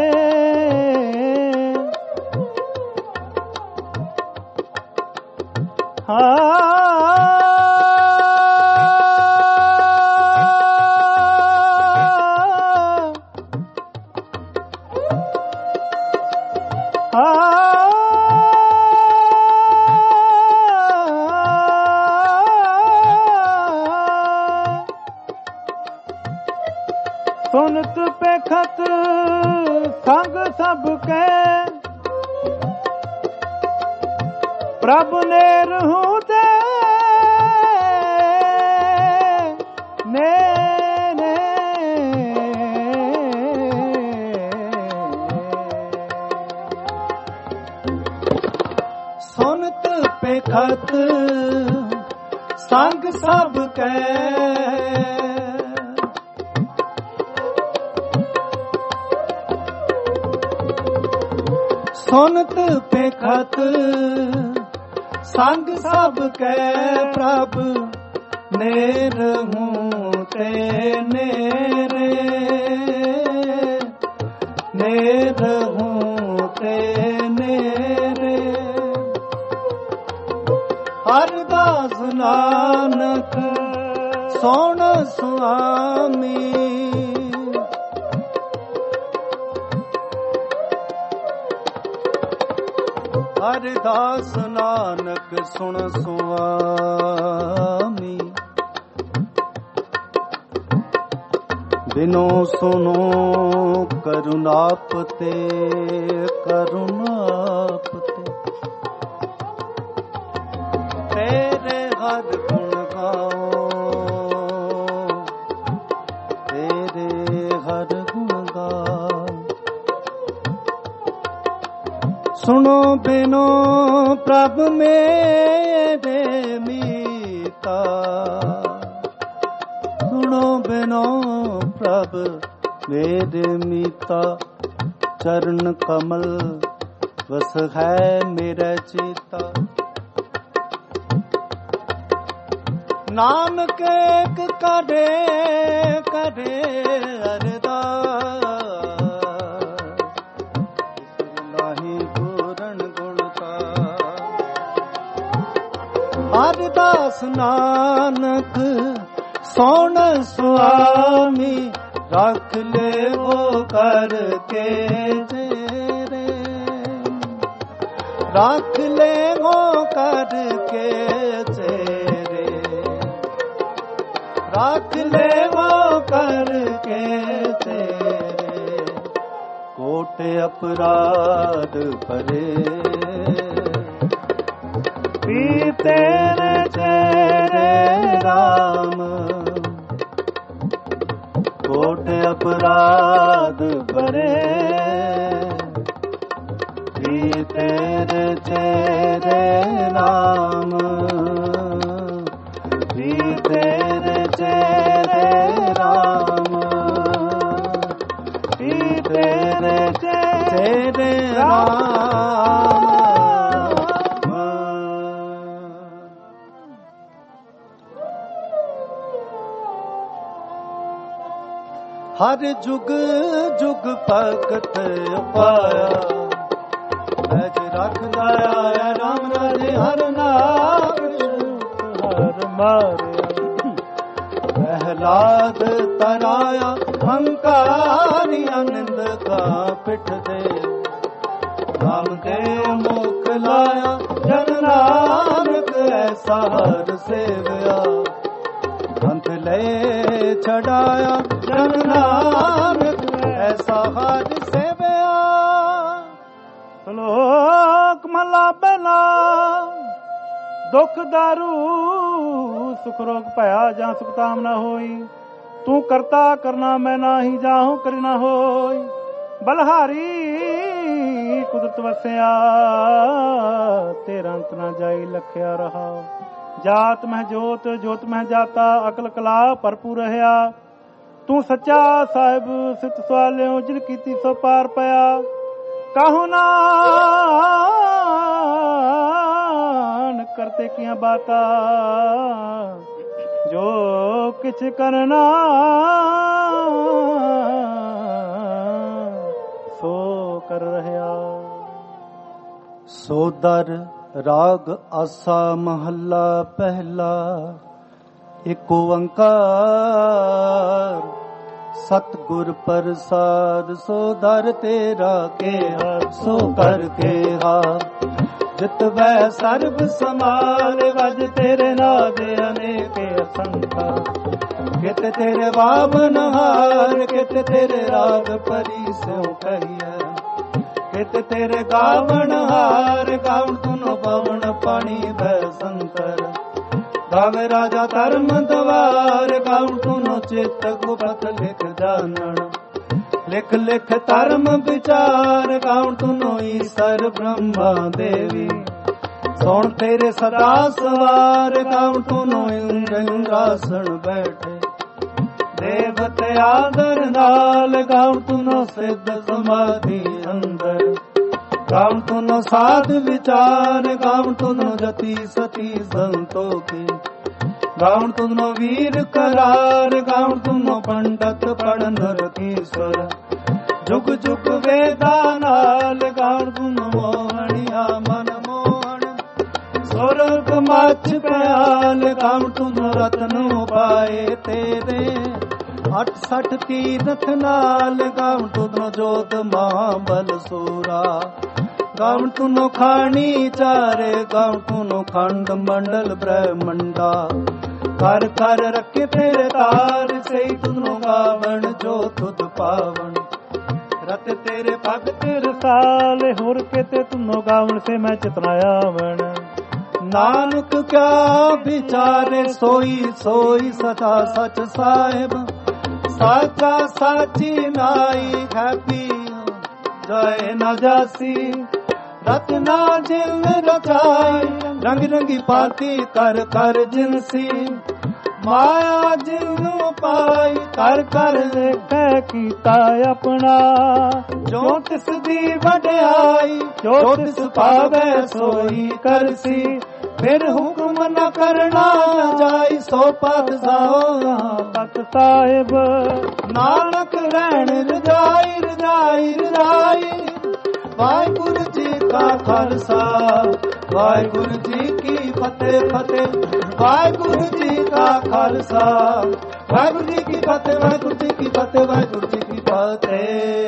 सुनत पेखत संग सब कै प्रभ नेर हूँ ते ने सुनत पेखत संग सब कै सुनत पेखत संग सब कै प्रभ नेर हूँ ते नेरे नेर हूँ ते नेरे हरदास नानक सोन सुआमी हरदास नानक सुन सुआमी बिनो सुनो करुणापते करुणापते तेरे हर गुण गाओ तेरे हर गुण गाओ सुनो बिनो प्रभ मेरे मीता सुनो बिनो प्रभ मेरे मीता चरण कमल बस है मेरा चेता नानक एक करे करे हरदास नानक सोन सुआमी रख ले वो करके तेरे रख ले वो करके तेरे रख ले वो करके तेरे कोट अपराध भरे तेरे तेरे राम कोट अपराध भरे तेरे तेरे राम तेरे तेरे राम तेरे तेरे राम हर जुग जुग भगत पाया अज रखदा आया राम राजे हर नाम हर मारिया प्रहलाद तराया हंकारी आनंद का पिठ दे रामदेव मुख लाया जन नानक ऐसा हर सेवया अंत ले छड़ाया जन नानक ऐसा हर सेवया श्लोक मला बना दुख दारू सुख रोग भया जा सुख ताम न होई तू करता करना मैं नाही जाहूं करना होई बलहारी ਕੁਦਰਤ ਵਸਿਆ, ਤੇਰਾ ਅੰਤ ਨਾ ਜਾਈ ਲਖਿਆ ਰਹਾ। ਜਾਤ ਮਹਿ ਜੋਤ, ਜੋਤ ਮਹਿ ਜਾਤਾ, ਅਕਲ ਕਲਾ ਭਰਪੂਰ ਰਹਾ। ਤੂੰ ਸੱਚਾ ਸਾਹਿਬ ਸਿਤ ਸਵਾਲਿਓ, ਜਿਨ ਕੀਤੀ ਸੋ ਪਾਰ ਪਿਆ। ਕਾਹੂ ਨਾਨ ਕਰਤੇ ਕੀਆਂ ਬਾਤਾਂ, ਜੋ ਕਿਛ ਕਰਨਾ ਸੋ ਕਰ ਰਹਿਆ। ਸੋਦਰ ਰਾਗ ਆਸਾ ਮਹੱਲਾ ਪਹਿਲਾ। ਏਕ ਓੰਕਾਰ ਸਤਿਗੁਰ ਪ੍ਰਸਾਦ, ਸੋ ਦਰ ਤੇਰਾ ਕੇਹਾ ਸੋ ਕਰ ਕੇਹਾ। ਜਿਤ ਵੈ ਸਰਬ ਸਮਾਲ, ਵਜ ਤੇਰੇ ਨਾਦ ਅਨੇਕ ਅਸੰਖਾ। ਕਿਤ ਤੇਰੇ ਬਾਵਨ ਹਾਰ, ਕਿਤ ਤੇਰੇ ਰਾਗ ਪਰੀ ਸਿਉ ਕਹੀਐ। ਕਿਤ ਤੇਰੇ ਗਾਵਣ ਹਾਰ, ਗਾਵਣ ਤੁਨ ਪਵਨ ਪਾਣੀ ਬੈ ਸੰਤਰ। ਗਾਵੇ ਰਾਜਾ ਧਰਮ ਦਵਾਰ, ਗਾਵਣ ਤੁਨ ਚਿਤ ਗੁਪਤ ਲਿਖ ਜਾਣਨ। ਲਿਖ ਲਿਖ ਧਰਮ ਵਿਚਾਰ, ਗਾਵਣ ਤੁਨੋ ਈਸਰ ਬ੍ਰਹਮਾ ਦੇਵੀ। ਸੁਣ ਤੇਰੇ ਸਦਾ ਸਵਾਰ, ਗਾਵਣ ਤੁਨੋ ਇੰਦਰਾਸਣ ਬੈਠੇ। ਦੇਵਤ ਆਦਰ ਨਾਲ, ਗਾਵਣ ਤੁਨੋ ਸਿੱਧ ਸਮਾਧੀ ਅੰਦਰ। ਗਾਵਣ ਤੁਨੋ ਸਾਧ ਵਿਚਾਰ, ਗਾਵਣ ਤੁਨੋ ਜਤੀ ਸਤੀ ਸੰਤੋਖੀ। ਗਾਵਣ ਤੁਨੋ ਵੀਰ ਕਰਾਰ, ਗਾਵਣ ਤੁਨੋ ਪੰਡਤ ਪੜਨ ਰਖੀਸਰ। ਜੁਗ ਜੁਗ ਵੇਦਾਂ ਨਾਲ, ਗਾਵਣ ਤੁਨੋ ਮੋਹਣਿਆ ਮਨ ਮੋਹਣ। ਸੁਰਗ ਮੱਚ ਪਿਆਲ, ਗਾਵਣ ਤੁਨੋ ਰਤਨ ਪਾਏ ਤੇਰੇ। 68 ਤੀਰਥ ਨਾਲ, ਗਾਵਣ ਤੁਨੋ ਜੋਤ ਮਹਾਬਲ ਸੂਰਾ। ਗਾਵਣ ਤੁਨੋ ਖਾਣੀ ਚਾਰੇ, ਗਾਵਣ ਤੁਨੋ ਖੰਡ ਮੰਡਲ ਬ੍ਰਹਮੰਡਾ। ਕਰ ਕਰ ਰੱਖੇ ਤੇਰੇ ਤਾਰ, ਸਹੀ ਤੁਨੋ ਗਾਵਣ ਜੋ ਤੁਧ ਪਾਵਨ। ਰਤ ਤੇਰੇ ਭਗਤ ਰਸਾਲ, ਹੋਰ ਕਿਤੇ ਤੁਨੋ ਗਾਵਣ ਸੇ ਮੈਂ ਚਿਤਨਾ ਆਵਣ। ਨਾਨਕ ਕਿਆ ਵਿਚਾਰੇ, ਸੋਈ ਸੋਈ ਸਦਾ ਸਚ ਸਾਹਿਬ। ਸਾਚਾ ਸਾਚੀ ਨਾਈ ਹੈ ਪੀਓ, ਜਾਏ ਨਾ ਜਾਸੀ। ਰਤਨਾ ਜਿਨ ਰਚਾਈ, ਰੰਗ ਰੰਗੀ ਭਾਂਤੀ ਕਰ ਕਰ ਜਿਨਸੀ। ਮਾਇਆ ਜਿਨ ਪਾਈ, ਕਰ ਕਰ ਲੇਖੈ ਕੀਤਾ ਆਪਣਾ। ਜੋ ਤਿਸ ਦੀ ਵਡਿਆਈ, ਜੋ ਤਿਸ ਪਾਵੈ ਸੋਈ ਕਰਸੀ। ਫਿਰ ਹੁਕਮ ਨ ਕਰਨਾ ਜਾਈ, ਸੋ ਪਦ ਸਾਓ ਪਤ ਸਾਹਿਬ। ਨਾਨਕ ਰਹਿਣ ਰਜਾਈ ਰਜਾਈ ਰਜਾਈ। ਵਾਹਿਗੁਰੂ ਜੀ ਕਾ ਖਾਲਸਾ, ਵਾਹਿਗੁਰੂ ਜੀ ਕੀ ਫਤਿਹ ਫਤਿਹ। ਵਾਹਿਗੁਰੂ ਜੀ ਕਾ ਖਾਲਸਾ, ਵਾਹਿਗੁਰੂ ਜੀ ਕੀ ਫਤਿਹ, ਵਾਹਿਗੁਰੂ ਜੀ ਕੀ ਫਤਿਹ, ਵਾਹਿਗੁਰੂ ਜੀ ਕੀ ਫਤਿਹ।